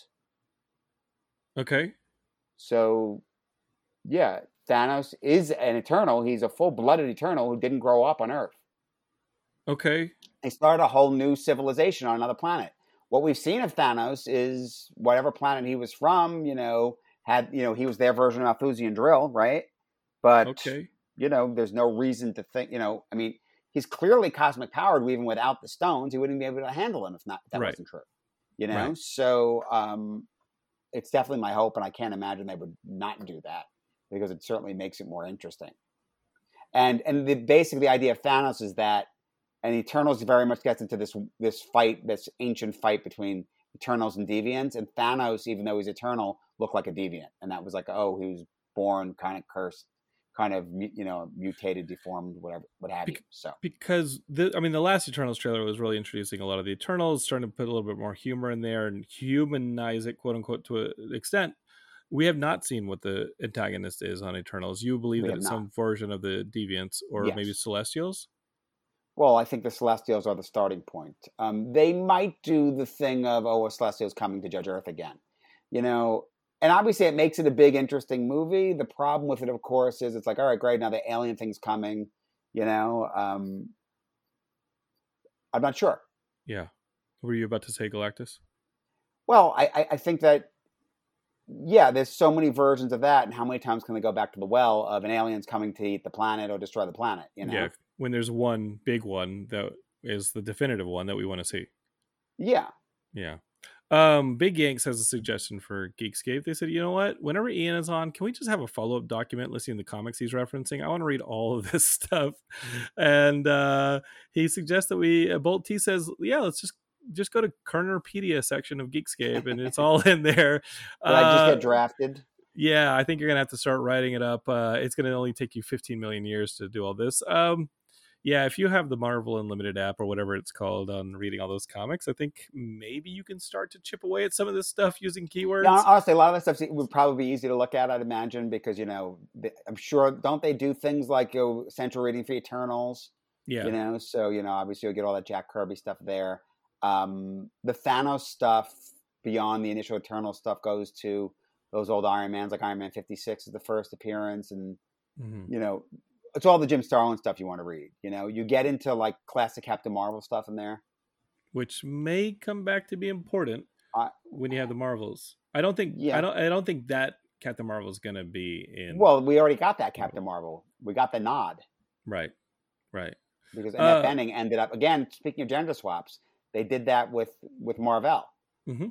Okay. So, yeah, Thanos is an Eternal. He's a full-blooded Eternal who didn't grow up on Earth. Okay. They started a whole new civilization on another planet. What we've seen of Thanos is whatever planet he was from, you know, had, you know, he was their version of Malthusian Drill, right? But, Okay. you know, there's no reason to think, you know, I mean, he's clearly cosmic powered. Even without the stones, he wouldn't be able to handle him if not if that Right. wasn't true. You know, Right. so um, it's definitely my hope, and I can't imagine they would not do that because it certainly makes it more interesting. And and the basically the idea of Thanos is that, and Eternals very much gets into this this fight, this ancient fight between Eternals and Deviants, and Thanos, even though he's Eternal, looked like a Deviant, and that was like, oh, he was born kind of cursed, kind of, you know, mutated, deformed, whatever, what have you. So because the I mean the last Eternals trailer was really introducing a lot of the Eternals, starting to put a little bit more humor in there and humanize it, quote unquote, to an extent. We have not seen what the antagonist is on Eternals. You believe We that have it's not. some version of the Deviants or Yes. maybe Celestials? Well, I think the Celestials are the starting point. Um, they might do the thing of, oh, a Celestial's coming to judge Earth again. You know, and obviously it makes it a big, interesting movie. The problem with it, of course, is it's like, all right, great, now the alien thing's coming, you know. Um, I'm not sure. Yeah. Were you about to say Galactus? Well, I, I, I think that, yeah, there's so many versions of that, and how many times can they go back to the well of an alien's coming to eat the planet or destroy the planet, you know? Yeah. When there's one big one that is the definitive one that we want to see. Yeah. Yeah. Um, Big Yanks has a suggestion for Geekscape. They said, you know what? Whenever Ian is on, can we just have a follow-up document listing the comics he's referencing? I want to read all of this stuff. And uh, he suggests that we, uh, Bolt T says, yeah, let's just just go to Kernerpedia section of Geekscape, and it's all in there. Did I just Uh, get drafted? Yeah, I think you're going to have to start writing it up. Uh, it's going to only take you fifteen million years to do all this. Um, yeah, if you have the Marvel Unlimited app or whatever it's called on reading all those comics, I think maybe you can start to chip away at some of this stuff using keywords. Yeah, honestly, a lot of that stuff would probably be easy to look at, I'd imagine, because, you know, I'm sure, don't they do things like, you know, central reading for Eternals? Yeah. You know, so, you know, obviously you'll get all that Jack Kirby stuff there. Um, the Thanos stuff beyond the initial Eternal stuff goes to those old Iron Mans, like Iron Man fifty-six is the first appearance, and, mm-hmm. you know, it's all the Jim Starlin stuff you want to read. You know, you get into like classic Captain Marvel stuff in there, which may come back to be important uh, when you have the Marvels. I don't think. Yeah. I don't. I don't think that Captain Marvel is going to be in. Well, we already got that Captain Marvel. We got the nod. Right. Right. Because Annette uh, Bening ended up again. Speaking of gender swaps, they did that with with Marvel. Mm-hmm.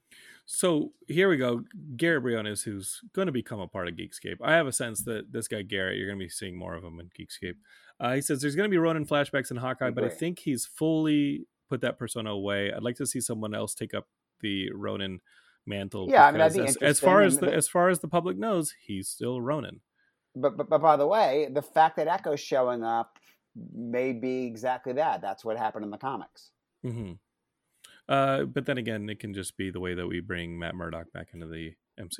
So here we go. Garrett Briones, who's going to become a part of Geekscape. I have a sense that this guy Garrett, you're going to be seeing more of him in Geekscape. Uh, he says there's going to be Ronin flashbacks in Hawkeye, but I think he's fully put that persona away. I'd like to see someone else take up the Ronin mantle. Yeah, I mean, that'd be as, interesting. as far as the, as far as the public knows, he's still Ronin. But, but but by the way, the fact that Echo's showing up may be exactly that. That's what happened in the comics. Mm-hmm. Uh, but then again, it can just be the way that we bring Matt Murdock back into the M C U. Well,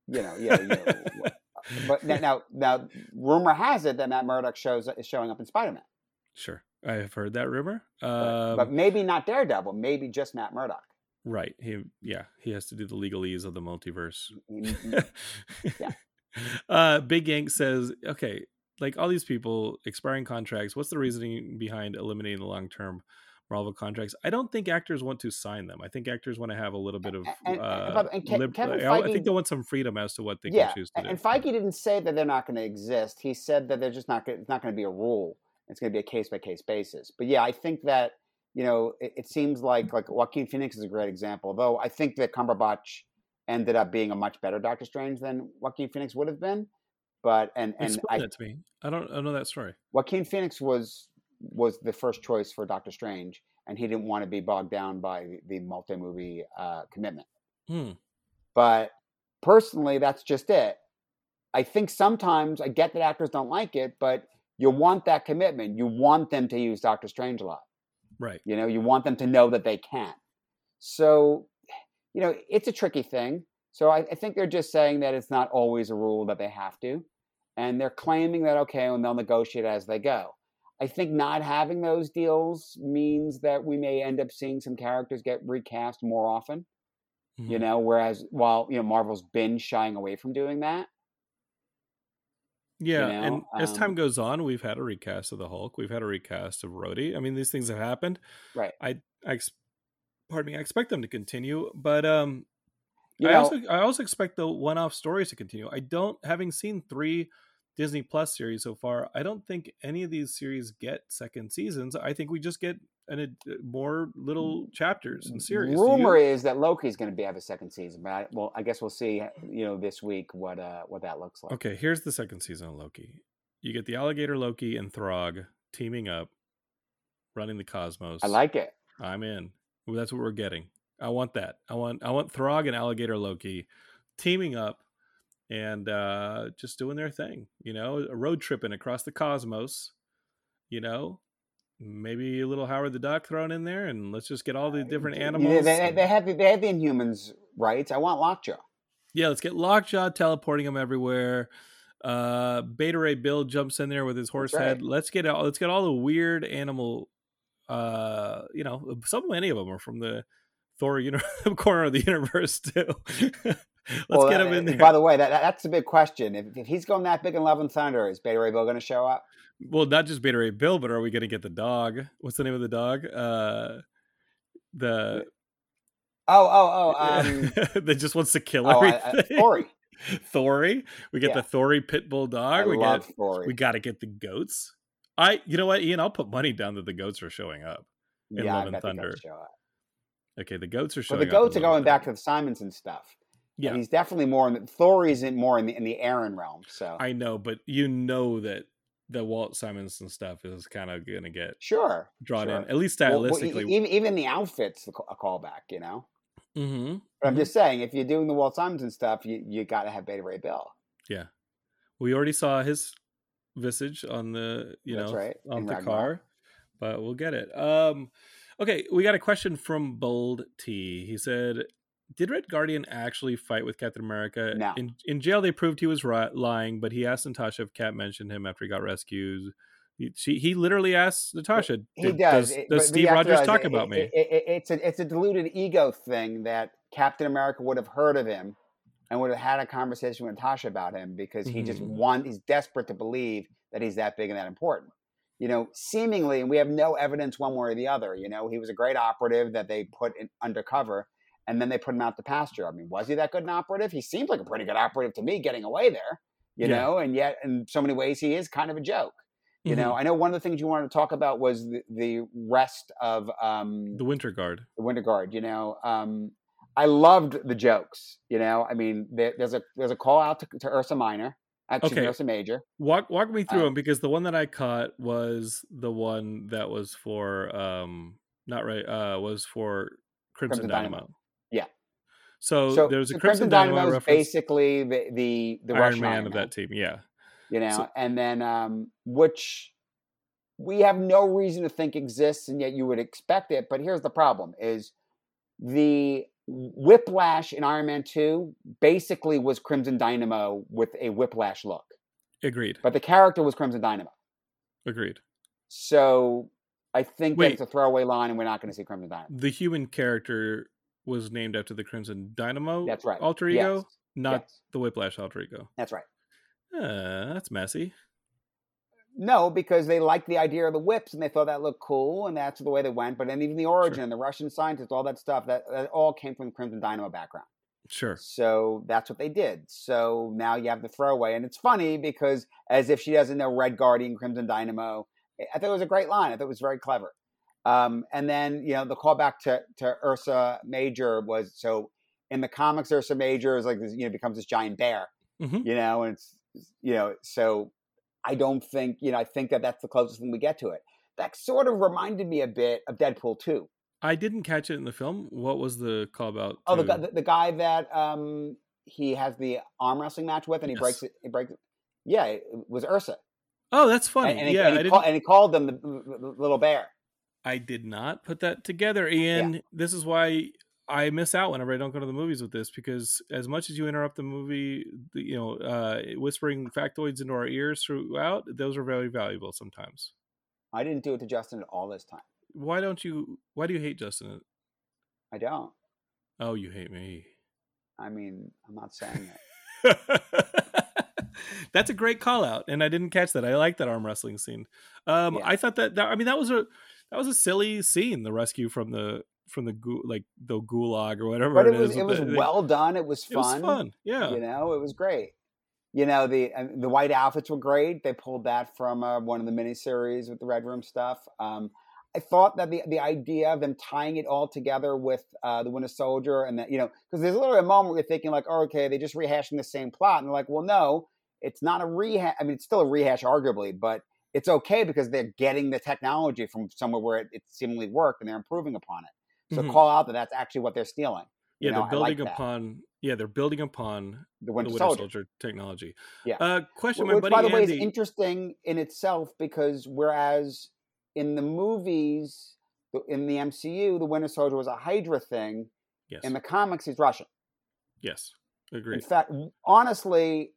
you know, yeah, you know. But now, now, now, rumor has it that Matt Murdock shows is showing up in Spider-Man. Sure, I have heard that rumor. Right. Um, but maybe not Daredevil. Maybe just Matt Murdock. Right. He, yeah, he has to do the legalese of the multiverse. Yeah. uh, Big Yank says, okay, like all these people expiring contracts, what's the reasoning behind eliminating the long-term Marvel contracts? I don't think actors want to sign them. I think actors want to have a little bit of, and, uh, and, and lib- Kevin I, Feige, I think they want some freedom as to what they yeah, can choose to do. And Feige didn't say that they're not going to exist. He said that they're just not gonna, it's not going to be a rule. It's going to be a case-by-case basis. But yeah, I think that, you know, it, it seems like like Joaquin Phoenix is a great example. Though I think that Cumberbatch ended up being a much better Doctor Strange than Joaquin Phoenix would have been. But and and Explain I, that to me. I don't, I don't know that story. Joaquin Phoenix was was the first choice for Doctor Strange, and he didn't want to be bogged down by the, the multi-movie uh, commitment. Hmm. But personally, that's just it. I think sometimes I get that actors don't like it, but you want that commitment. You want them to use Doctor Strange a lot. Right. You know, you want them to know that they can. So, you know, it's a tricky thing. So I, I think they're just saying that it's not always a rule that they have to. And they're claiming that, okay, and they'll negotiate as they go. I think not having those deals means that we may end up seeing some characters get recast more often. Mm-hmm. You know, whereas while, you know, Marvel's been shying away from doing that. Yeah, you know? and um, as time goes on, we've had a recast of the Hulk. We've had a recast of Rhodey. I mean, these things have happened. Right. I, I, pardon me. I expect them to continue, but um, you I know, also I also expect the one-off stories to continue. I don't, having seen three Disney Plus series so far, I don't think any of these series get second seasons. I think we just get an, a, more little chapters and series. Rumor is that Loki's going to be have a second season, but I, well, I guess we'll see. You know, this week what uh, what that looks like. Okay, here's the second season of Loki. You get the alligator Loki and Throg teaming up, running the cosmos. I like it. I'm in. Well, that's what we're getting. I want that. I want I want Throg and alligator Loki teaming up and uh, just doing their thing. You know, a road tripping across the cosmos. You know. Maybe a little Howard the Duck thrown in there, and let's just get all the different animals. Yeah, they, they have they have the Inhumans, right? I want Lockjaw. Yeah, let's get Lockjaw teleporting them everywhere. Uh, Beta Ray Bill jumps in there with his horse right. head. Let's get all let's get all the weird animal. Uh, you know, so many of them are from the Thor universe, corner of the universe too. let's well, get that, him in there. By the way, that, that's a big question. If, if he's going that big in Love and Thunder, is Beta Ray Bill going to show up? Well, not just Beta Ray Bill, but are we going to get the dog? What's the name of the dog? Uh, the oh oh oh um, that just wants to kill oh, everything. I, I, Thori. Thori. We get yeah. the Thori pit bull dog. I we love get Thori. We got to get the goats. I, you know what, Ian? I'll put money down that the goats are showing up in yeah, Love I and bet Thunder. The goats show up. Okay, the goats are showing well, the up. goats are going back to the Simonson stuff. Yeah, and he's definitely more in the Thori isn't more in the in the Aaron realm. So I know, but you know that the Walt Simonson stuff is kind of going to get sure drawn sure. in, at least stylistically. Well, well, even even the outfits a callback, you know. Mm-hmm. But I'm mm-hmm. just saying, if you're doing the Walt Simonson stuff, you you got to have Beta Ray Bill. Yeah, we already saw his visage on the you That's know right. on the car, but we'll get it. Um, okay, we got a question from Bold T. He said, did Red Guardian actually fight with Captain America? No. In, in jail, they proved he was ri- lying, but he asked Natasha if Cap mentioned him after he got rescued. He, she, he literally asked Natasha, he does. Does, it, does Steve Rogers talk it, about it, me? It, it, it's, a, it's a diluted ego thing that Captain America would have heard of him and would have had a conversation with Natasha about him because he mm-hmm. just want, he's desperate to believe that he's that big and that important. You know, seemingly, and we have no evidence one way or the other. You know, he was a great operative that they put in undercover. And then they put him out to pasture. I mean, was he that good an operative? He seemed like a pretty good operative to me getting away there, you yeah. know, and yet in so many ways he is kind of a joke. You mm-hmm. know, I know one of the things you wanted to talk about was the, the rest of um, the Winter Guard. The Winter Guard, you know. Um, I loved the jokes, you know. I mean, there, there's a there's a call out to, to Ursa Minor, actually okay. Ursa Major. Walk walk me through um, them because the one that I caught was the one that was for um, not right uh, was for Crimson, Crimson Dynamo. Dynamo. Yeah. So, so there was a the Crimson, Crimson Dynamo, Dynamo is basically the the, the Iron Russian Man Iron of Man. that team, yeah. You know, so, and then um, which we have no reason to think exists, and yet you would expect it. But here's the problem: is the Whiplash in Iron Man two basically was Crimson Dynamo with a Whiplash look. Agreed. But the character was Crimson Dynamo. Agreed. So I think Wait. that it's a throwaway line, and we're not going to see Crimson Dynamo. The human character was named after the Crimson Dynamo That's right. alter ego, Yes. not Yes. the Whiplash alter ego. That's right. Uh, that's messy. No, because they liked the idea of the whips and they thought that looked cool, and that's the way they went. But then even the origin, Sure. the Russian scientists, all that stuff, that, that all came from the Crimson Dynamo background. Sure. So that's what they did. So now you have the throwaway. And it's funny because as if she doesn't know Red Guardian, Crimson Dynamo, I thought it was a great line. I thought it was very clever. Um, and then, you know, the callback to, to Ursa Major was, so in the comics, Ursa Major is like, this, you know, becomes this giant bear, Mm-hmm. you know, and it's, you know, so I don't think, you know, I think that that's the closest thing we get to it. That sort of reminded me a bit of Deadpool two. I didn't catch it in the film. What was the call about? Oh, to... the, the the guy that um he has the arm wrestling match with, and he Yes. breaks it. He breaks it. Yeah, it was Ursa. Oh, that's funny. And, and, he, yeah, and, he I, didn't... call, and he called them the, the, the little bear. I did not put that together, and Yeah. this is why I miss out whenever I don't go to the movies with this, because as much as you interrupt the movie, you know, uh, whispering factoids into our ears throughout, those are very valuable sometimes. I didn't do it to Justin at all this time. Why don't you? Why do you hate Justin? I don't. Oh, you hate me. I mean, I'm not saying it. That's a great call out, and I didn't catch that. I like that arm wrestling scene. Um, Yeah. I thought that, that I mean that was a that was a silly scene, the rescue from the from the gu- like the gulag or whatever. But it it was is it with was the- well done. It was It was fun. fun. Yeah. You know, it was great. You know, the and the white outfits were great. They pulled that from uh, one of the miniseries with the Red Room stuff. Um, I thought that the the idea of them tying it all together with uh, the Winter Soldier, and that, you know, because there's literally a moment where you're thinking like, oh, okay, they're just rehashing the same plot, and they're like, well, no, it's not a rehash. I mean, it's still a rehash, arguably, but it's okay because they're getting the technology from somewhere where it, it seemingly worked, and they're improving upon it. So Mhm. call out that that's actually what they're stealing. You Yeah, know, they're I building like that. upon. Yeah, they're building upon The Winter, the Winter Soldier. Soldier. technology. Yeah. Uh, question, my Which, buddy by the way, Andy. is interesting in itself because whereas in the movies, in the M C U, the Winter Soldier was a Hydra thing. Yes. In the comics, he's Russian. Yes. In Agreed. fact, honestly,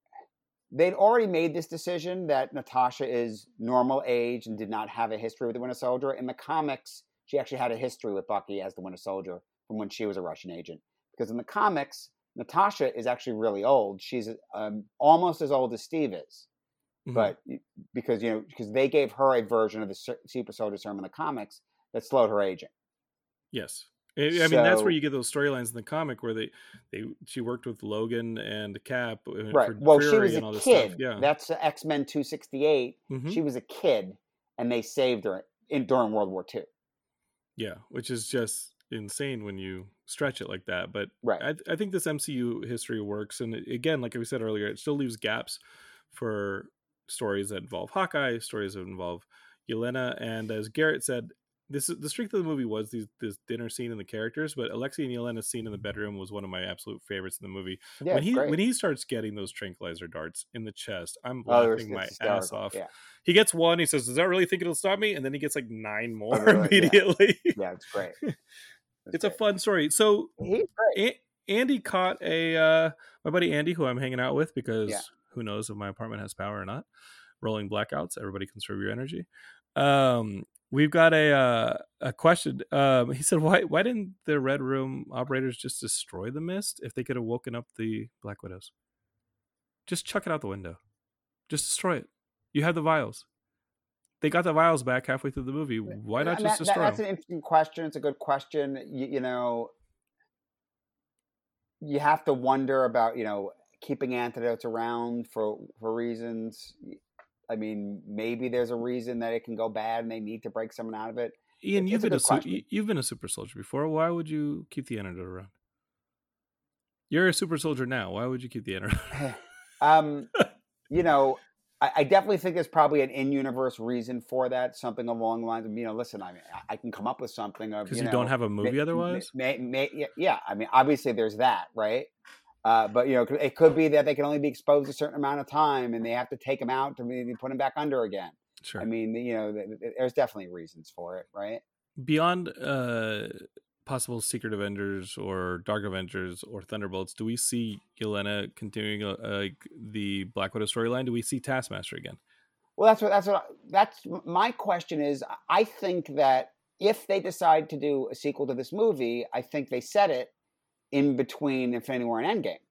they'd already made this decision that Natasha is normal age and did not have a history with the Winter Soldier. In the comics, she actually had a history with Bucky as the Winter Soldier from when she was a Russian agent. Because in the comics, Natasha is actually really old. She's um, almost as old as Steve is. Mhm. But because, you know, because they gave her a version of the Su- Super Soldier Serum in the comics that slowed her aging. Yes. I I mean, that's So- where you get those storylines in the comic where they, they she worked with Logan and Cap. uh, Right. For Well, she Fury was and a all this kid. Stuff. Yeah. That's X-Men two sixty-eight. Mhm. She was a kid, and they saved her in during World War Two. Yeah, which is just insane when you stretch it like that. But Right. I, I think this M C U history works, and it- again, like we said earlier, it still leaves gaps for stories that involve Hawkeye, stories that involve Yelena, and as Garrett said, this is the strength of the movie was these, this dinner scene and the characters. But Alexei and Yelena's scene in the bedroom was one of my absolute favorites in the movie. Yeah, when it's he great. when he starts getting those tranquilizer darts in the chest, I'm Oh, it was- laughing my it's ass hysterical. off. Yeah. He gets one. He says, "Does that really think it'll stop me?" And then he gets like nine more really? Yeah. immediately. Yeah, it's great. It's a great. fun story. So He's great. A- Andy caught a uh, my buddy Andy, who I'm hanging out with because Yeah. who knows if my apartment has power or not. Rolling blackouts. Everybody conserve your energy. Um, we've got a uh, a question. Um, he said, "Why why didn't the Red Room operators just destroy the mist if they could have woken up the Black Widows? Just chuck it out the window. Just destroy it. You have the vials. They got the vials back halfway through the movie. Why not And just that- that- destroy That's them?" an interesting question. It's a good question. You, you know, you have to wonder about, you know, keeping antidotes around for for reasons. I mean, maybe there's a reason that it can go bad and they need to break someone out of it. Ian, It's you've a been a good su- question. you- you've been a super soldier before. Why would you keep the antidote around? You're a super soldier now. Why would you keep the antidote? um, you know, I, I definitely think there's probably an in-universe reason for that. Something along the lines of, you know, listen, I mean, I, I can come up with something of Because you, you, know, don't have a movie may- otherwise. May, may, yeah, yeah, I mean, obviously there's that, right? Uh, but you know, it could be that they can only be exposed a certain amount of time, and they have to take them out to maybe put them back under again. Sure. I mean, you know, th- th- there's definitely reasons for it, right? Beyond uh, possible Secret Avengers or Dark Avengers or Thunderbolts, do we see Yelena continuing uh, like the Black Widow storyline? Do we see Taskmaster again? Well, that's what that's what that's my question is. I think that if they decide to do a sequel to this movie, I think they set it in between Infinity War and Endgame.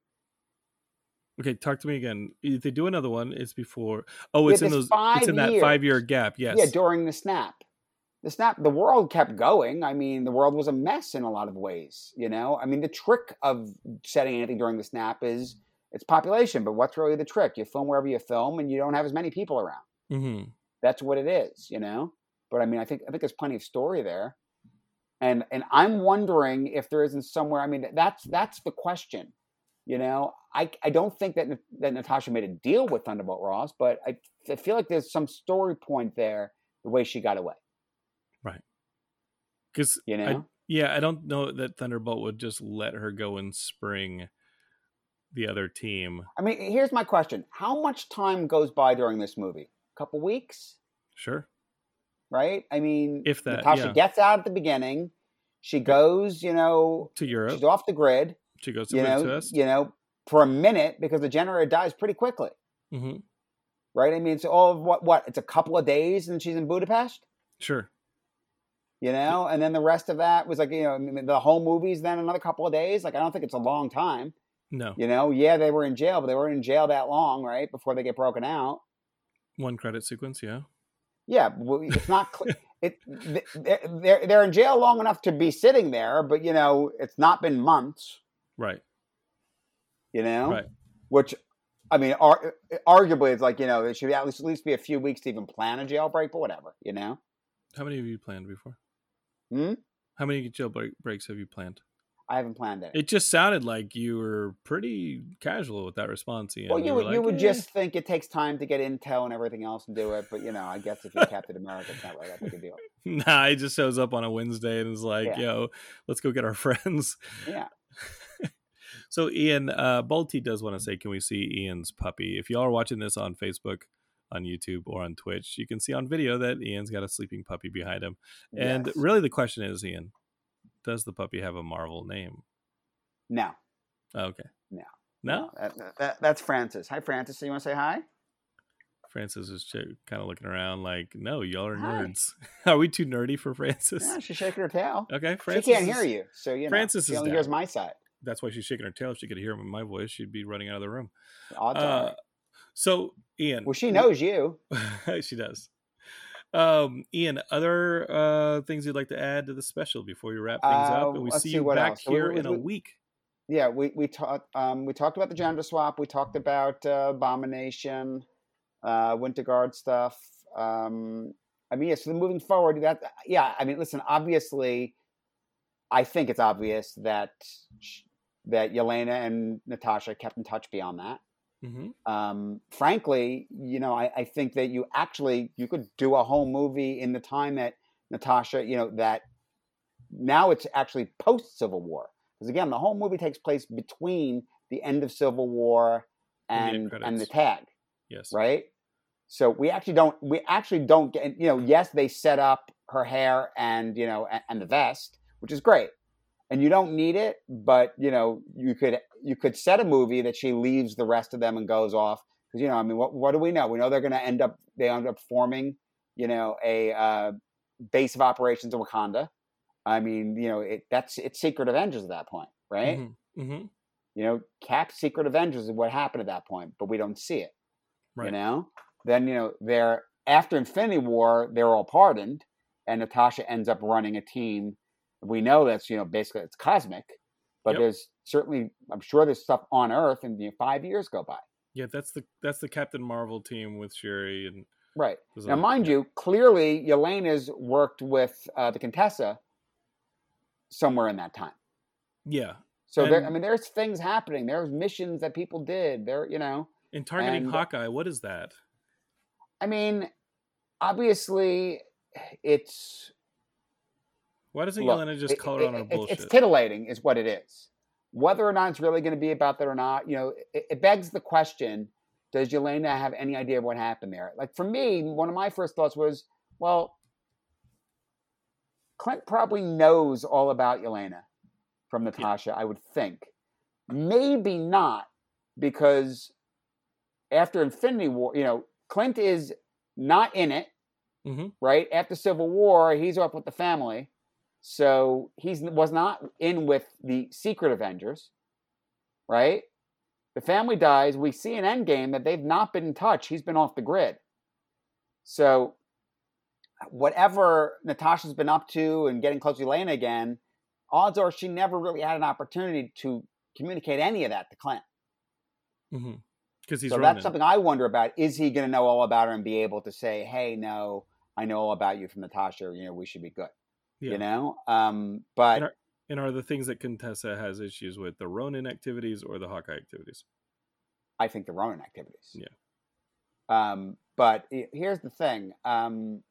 Okay, talk to me again. If they do another one, it's before. Oh, it's Yeah, in this those. It's in five that years. five-year gap. Yes. Yeah, during the snap. The snap, the world kept going. I mean, the world was a mess in a lot of ways, you know? I mean, the trick of setting anything during the snap is it's population, but what's really the trick? You film wherever you film and you don't have as many people around. Mm-hmm. That's what it is, you know? But I mean, I think I think there's plenty of story there. And and I'm wondering if there isn't somewhere, I mean, that's that's the question. You know, I, I don't think that that Natasha made a deal with Thunderbolt Ross, but I, I feel like there's some story point there, the way she got away. Right. Because, you know, I, yeah, I don't know that Thunderbolt would just let her go and spring the other team. I mean, here's my question. How much time goes by during this movie? A couple weeks? Sure. Right? I mean, if that, Natasha yeah. gets out at the beginning. She goes, you know, to Europe. She's off the grid. She goes to you know, Budapest. You know, for a minute because the generator dies pretty quickly. Mm-hmm. Right? I mean, it's all of what, what? It's a couple of days and she's in Budapest? Sure. You know, and then the rest of that was like, you know, I mean, the whole movie's then another couple of days. Like, I don't think it's a long time. No. You know, yeah, they were in jail, but they weren't in jail that long, right? Before they get broken out. One credit sequence, yeah. Yeah, well, it's not clear. it, they're, they're in jail long enough to be sitting there, but, you know, it's not been months. Right. You know? Right. Which, I mean, ar- arguably, it's like, you know, it should at least, at least be a few weeks to even plan a jailbreak, but whatever, you know? How many have you planned before? Hmm? How many jailbreaks have you planned? I haven't planned it. It just sounded like you were pretty casual with that response, Ian. Well, you, you would, like, you would eh. just think it takes time to get intel and everything else and do it, but, you know, I guess if you're Captain America, it's not really that big a deal. Nah, he just shows up on a Wednesday and is like, Yeah. yo, let's go get our friends. Yeah. So, Ian, uh, Balti does want to say, can we see Ian's puppy? If y'all are watching this on Facebook, on YouTube, or on Twitch, you can see on video that Ian's got a sleeping puppy behind him. And Yes. really the question is, Ian, does the puppy have a Marvel name? No. Oh, okay. No. No? That, that, that's Francis. Hi, Francis. So you want to say hi? Francis is kind of looking around like, no, y'all are Hi. nerds. Are we too nerdy for Francis? Yeah, she's shaking her tail. Okay, Francis. She can't is- hear you, so you know. Francis she is only down. hears my side. That's why she's shaking her tail. If she could hear my voice, she'd be running out of the room. Odds are. Uh, so, Ian. Well, she knows you. She does. Um, Ian, other uh, things you'd like to add to the special before we wrap things Uh, up? And we let's see see you what back else. So we- here we- in a we- week. Yeah, we we talked um, we talked about the gender swap. We talked about uh, Abomination, uh, Winter Guard stuff. Um, I mean, yeah. So moving forward, that yeah. I mean, listen. Obviously, I think it's obvious that that Yelena and Natasha kept in touch beyond that. Mm-hmm. Um, frankly, you know, I, I think that you actually you could do a whole movie in the time that Natasha, you know, that now it's actually post Civil War. Because again, the whole movie takes place between the end of Civil War And and the and the credits. tag, Yes. right? So we actually don't we actually don't get, you know, yes, they set up her hair and, you know, and, and the vest, which is great. And you don't need it, but you know, you could you could set a movie that she leaves the rest of them and goes off. Because, you know, I mean, what what do we know? We know they're going to end up they end up forming, you know, a uh, base of operations in Wakanda. I mean, you know, it, that's it's Secret Avengers at that point, right? Mm-hmm. Mm-hmm. You know, Cap's Secret Avengers is what happened at that point, but we don't see it. Right. You know, then you know they're after Infinity War, they're all pardoned, and Natasha ends up running a team. We know that's you know basically it's cosmic, but Yep. there's certainly I'm sure there's stuff on Earth, and you know, five years go by. Yeah, that's the that's the Captain Marvel team with Shuri and Right. there's Now, a- mind yeah. you, clearly Yelena's worked with uh, the Contessa somewhere in that time. Yeah. So there, And- I mean, there's things happening. There's missions that people did. There, you know, And targeting and- Hawkeye, what is that? I mean, obviously, it's Why doesn't look, Yelena just it- call her it- on her it- bullshit? It's titillating, is what it is. Whether or not it's really going to be about that or not, you know, it, it begs the question: does Yelena have any idea of what happened there? Like for me, one of my first thoughts was, well, Clint probably knows all about Yelena from Natasha, yeah. I would think. Maybe not, because after Infinity War, you know, Clint is not in it, mm-hmm. right? After Civil War, he's up with the family. So he was not in with the Secret Avengers, right? The family dies. We see in Endgame that they've not been in touch. He's been off the grid. So whatever Natasha's been up to and getting close to Yelena again, odds are she never really had an opportunity to communicate any of that to Clint. Mm-hmm. Because he's so Ronin. That's something I wonder about. Is he going to know all about her and be able to say, "Hey, no, I know all about you from Natasha. You know, we should be good." Yeah. You know, um, but and are, and are the things that Contessa has issues with the Ronin activities or the Hawkeye activities? I think the Ronin activities. Yeah. Um, but here's the thing. Um,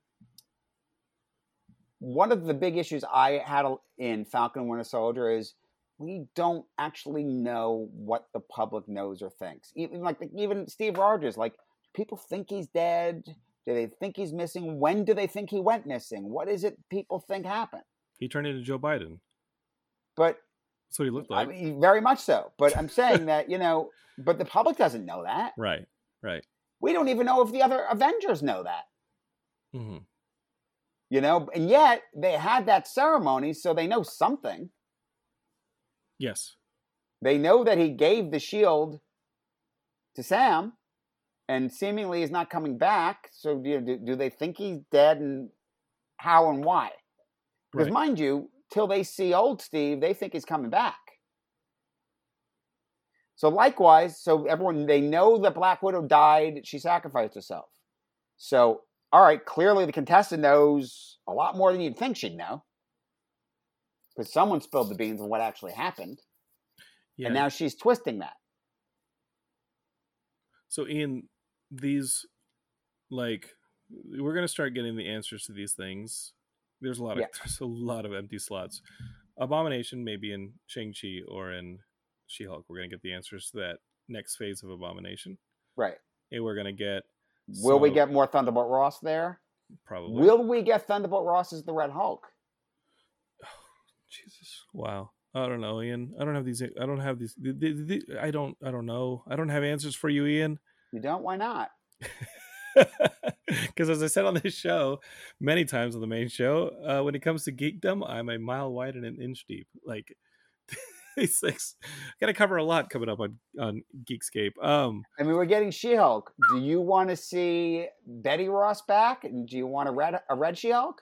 one of the big issues I had in Falcon and Winter Soldier is we don't actually know what the public knows or thinks. Even like even Steve Rogers, like, people think he's dead. Do they think he's missing? When do they think he went missing? What is it people think happened? He turned into Joe Biden. But that's what he looked like. I mean, very much so. But I'm saying that, you know, but the public doesn't know that. Right, right. We don't even know if the other Avengers know that. Mm-hmm. You know, and yet they had that ceremony, so they know something. Yes. They know that he gave the shield to Sam and seemingly is not coming back. So do, do, do they think he's dead, and how and why? Because right. mind you, till they see old Steve, they think he's coming back. So likewise, so everyone, they know that Black Widow died. She sacrificed herself. So, all right, clearly the contestant knows a lot more than you'd think she'd know. Because someone spilled the beans on what actually happened. Yeah. And now she's twisting that. So, Ian, these, like, we're going to start getting the answers to these things. There's a lot of, yeah. there's a lot of empty slots. Abomination, maybe in Shang-Chi or in She-Hulk, we're going to get the answers to that next phase of Abomination. Right. And we're going to get... Will so, we get more Thunderbolt Ross there? Probably. Will we get Thunderbolt Ross as the Red Hulk? Oh, Jesus. Wow. I don't know, Ian. I don't have these... I don't have these... The, the, the, I don't I don't know. I don't have answers for you, Ian. You don't? Why not? Because as I said on this show, many times on the main show, uh, when it comes to geekdom, I'm a mile wide and an inch deep. Like... These things gotta cover a lot coming up on on Geekscape. Um, I mean, we're getting She-Hulk. Do you want to see Betty Ross back, and do you want a red a red She-Hulk?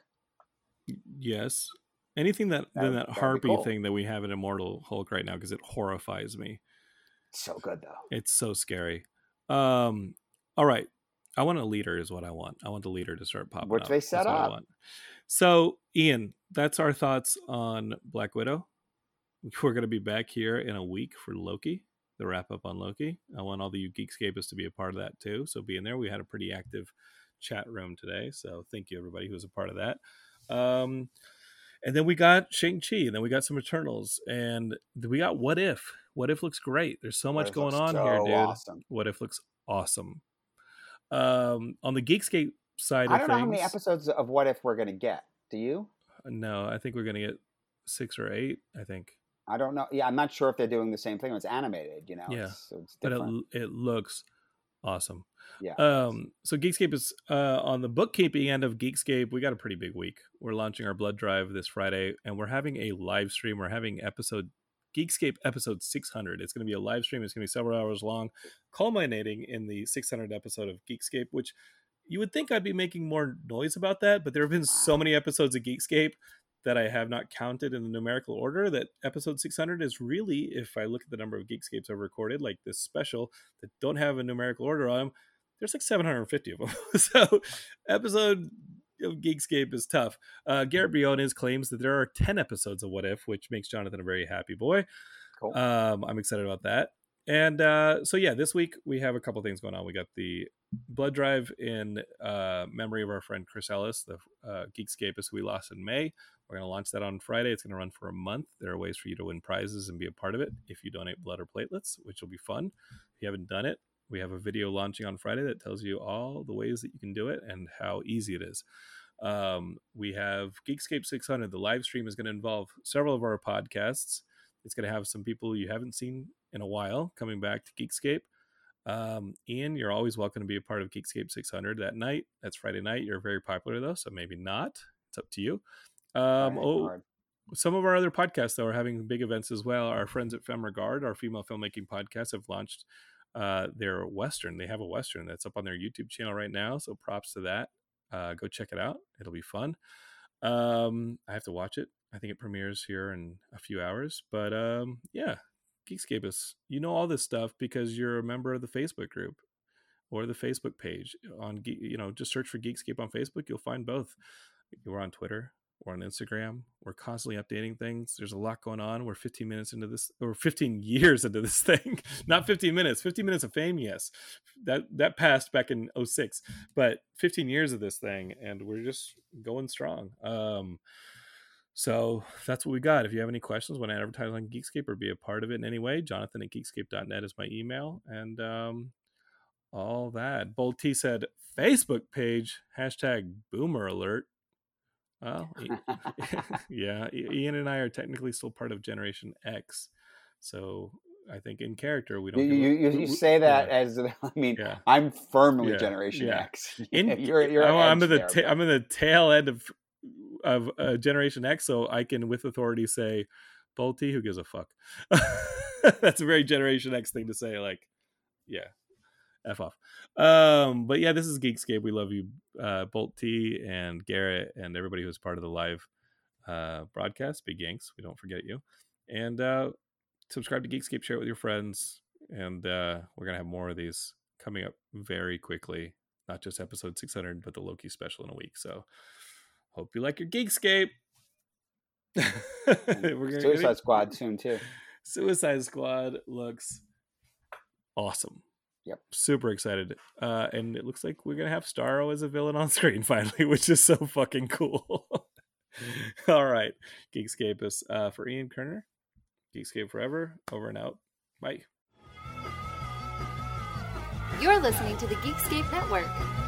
Yes, anything that that than that harpy cool. thing that we have in Immortal Hulk right now, because it horrifies me. It's so good though. It's so scary. Um, all right, I want a leader. Is what I want. I want the leader to start popping Which up. they set that's up. What I want. So, Ian, that's our thoughts on Black Widow. We're going to be back here in a week for Loki, the wrap up on Loki. I want all the you Geekscapists to be a part of that too. So be in there. We had a pretty active chat room today. So thank you everybody who was a part of that. Um, and then we got Shang-Chi, and then we got some Eternals, and we got What If. What If looks great. There's so much going on so here, dude. Awesome. What If looks awesome. Um, on the Geekscape side I of don't things, know how many episodes of What If we're going to get. Do you? No, I think we're going to get six or eight, I think. I don't know. Yeah, I'm not sure if they're doing the same thing. It's animated, you know. Yeah, it's, so it's but different. it it looks awesome. Yeah. Um. So Geekscape is uh, on the bookkeeping end of Geekscape. We got a pretty big week. We're launching our blood drive this Friday, and we're having a live stream. We're having episode Geekscape episode six hundred. It's going to be a live stream. It's going to be several hours long, culminating in the six hundredth episode of Geekscape. Which you would think I'd be making more noise about that, but there have been so many episodes of Geekscape that I have not counted in the numerical order, that episode six hundred is really, if I look at the number of Geekscapes I've recorded, like this special, that don't have a numerical order on them, there's like seven hundred fifty of them. So episode of Geekscape is tough. Uh, Garrett Briones claims that there are ten episodes of What If, which makes Jonathan a very happy boy. Cool. Um, I'm excited about that. And uh, so, yeah, this week we have a couple things going on. We got the blood drive in uh, memory of our friend Chris Ellis, the uh, Geekscapist who we lost in May. We're going to launch that on Friday. It's going to run for a month. There are ways for you to win prizes and be a part of it if you donate blood or platelets, which will be fun. If you haven't done it, we have a video launching on Friday that tells you all the ways that you can do it and how easy it is. Um, we have Geekscape six hundred. The live stream is going to involve several of our podcasts. It's going to have some people you haven't seen in a while coming back to Geekscape. Um, Ian, you're always welcome to be a part of Geekscape six hundred that night. That's Friday night. You're very popular though, so maybe not. It's up to you. Um, Right, oh, hard. some of our other podcasts though are having big events as well. Our friends at FemRegard, our female filmmaking podcast, have launched uh, their Western. They have a Western that's up on their YouTube channel right now. So props to that. Uh, go check it out. It'll be fun. Um, I have to watch it. I think it premieres here in a few hours. But um, yeah, Geekscape is, you know, all this stuff because you're a member of the Facebook group or the Facebook page on, you know, just search for Geekscape on Facebook. You'll find both. We're on Twitter. We're on Instagram. We're constantly updating things. There's a lot going on. We're fifteen minutes into this, or fifteen years into this thing. Not fifteen minutes. fifteen minutes of fame, yes. That that passed back in oh six. But fifteen years of this thing, and we're just going strong. Um, so that's what we got. If you have any questions, want to advertise on Geekscape or be a part of it in any way, Jonathan at geekscape dot net is my email. And um, all that. Bold T said, Facebook page, hashtag boomer alert. Well, yeah, Ian and I are technically still part of Generation X, so I think in character we don't. You you, you, you say that yeah. as I mean, yeah. I'm firmly yeah. Generation yeah. X. In, you're, you're I'm in the there, ta- I'm in the tail end of of uh, Generation X, so I can with authority say, Bolty, who gives a fuck? That's a very Generation X thing to say. Like, yeah. F off. Um, but yeah, this is Geekscape. We love you, uh, Bolt T and Garrett and everybody who's part of the live uh, broadcast. Big Yanks. We don't forget you. And uh, subscribe to Geekscape, share it with your friends. And uh, we're going to have more of these coming up very quickly. Not just episode six hundred, but the Loki special in a week. So hope you like your Geekscape. we're gonna Suicide get... Squad soon too. Suicide Squad looks awesome. Yep. Super excited. Uh, and it looks like we're going to have Starro as a villain on screen finally, which is so fucking cool. All right. Geekscape is uh, for Ian Kerner. Geekscape forever. Over and out. Bye. You're listening to the Geekscape Network.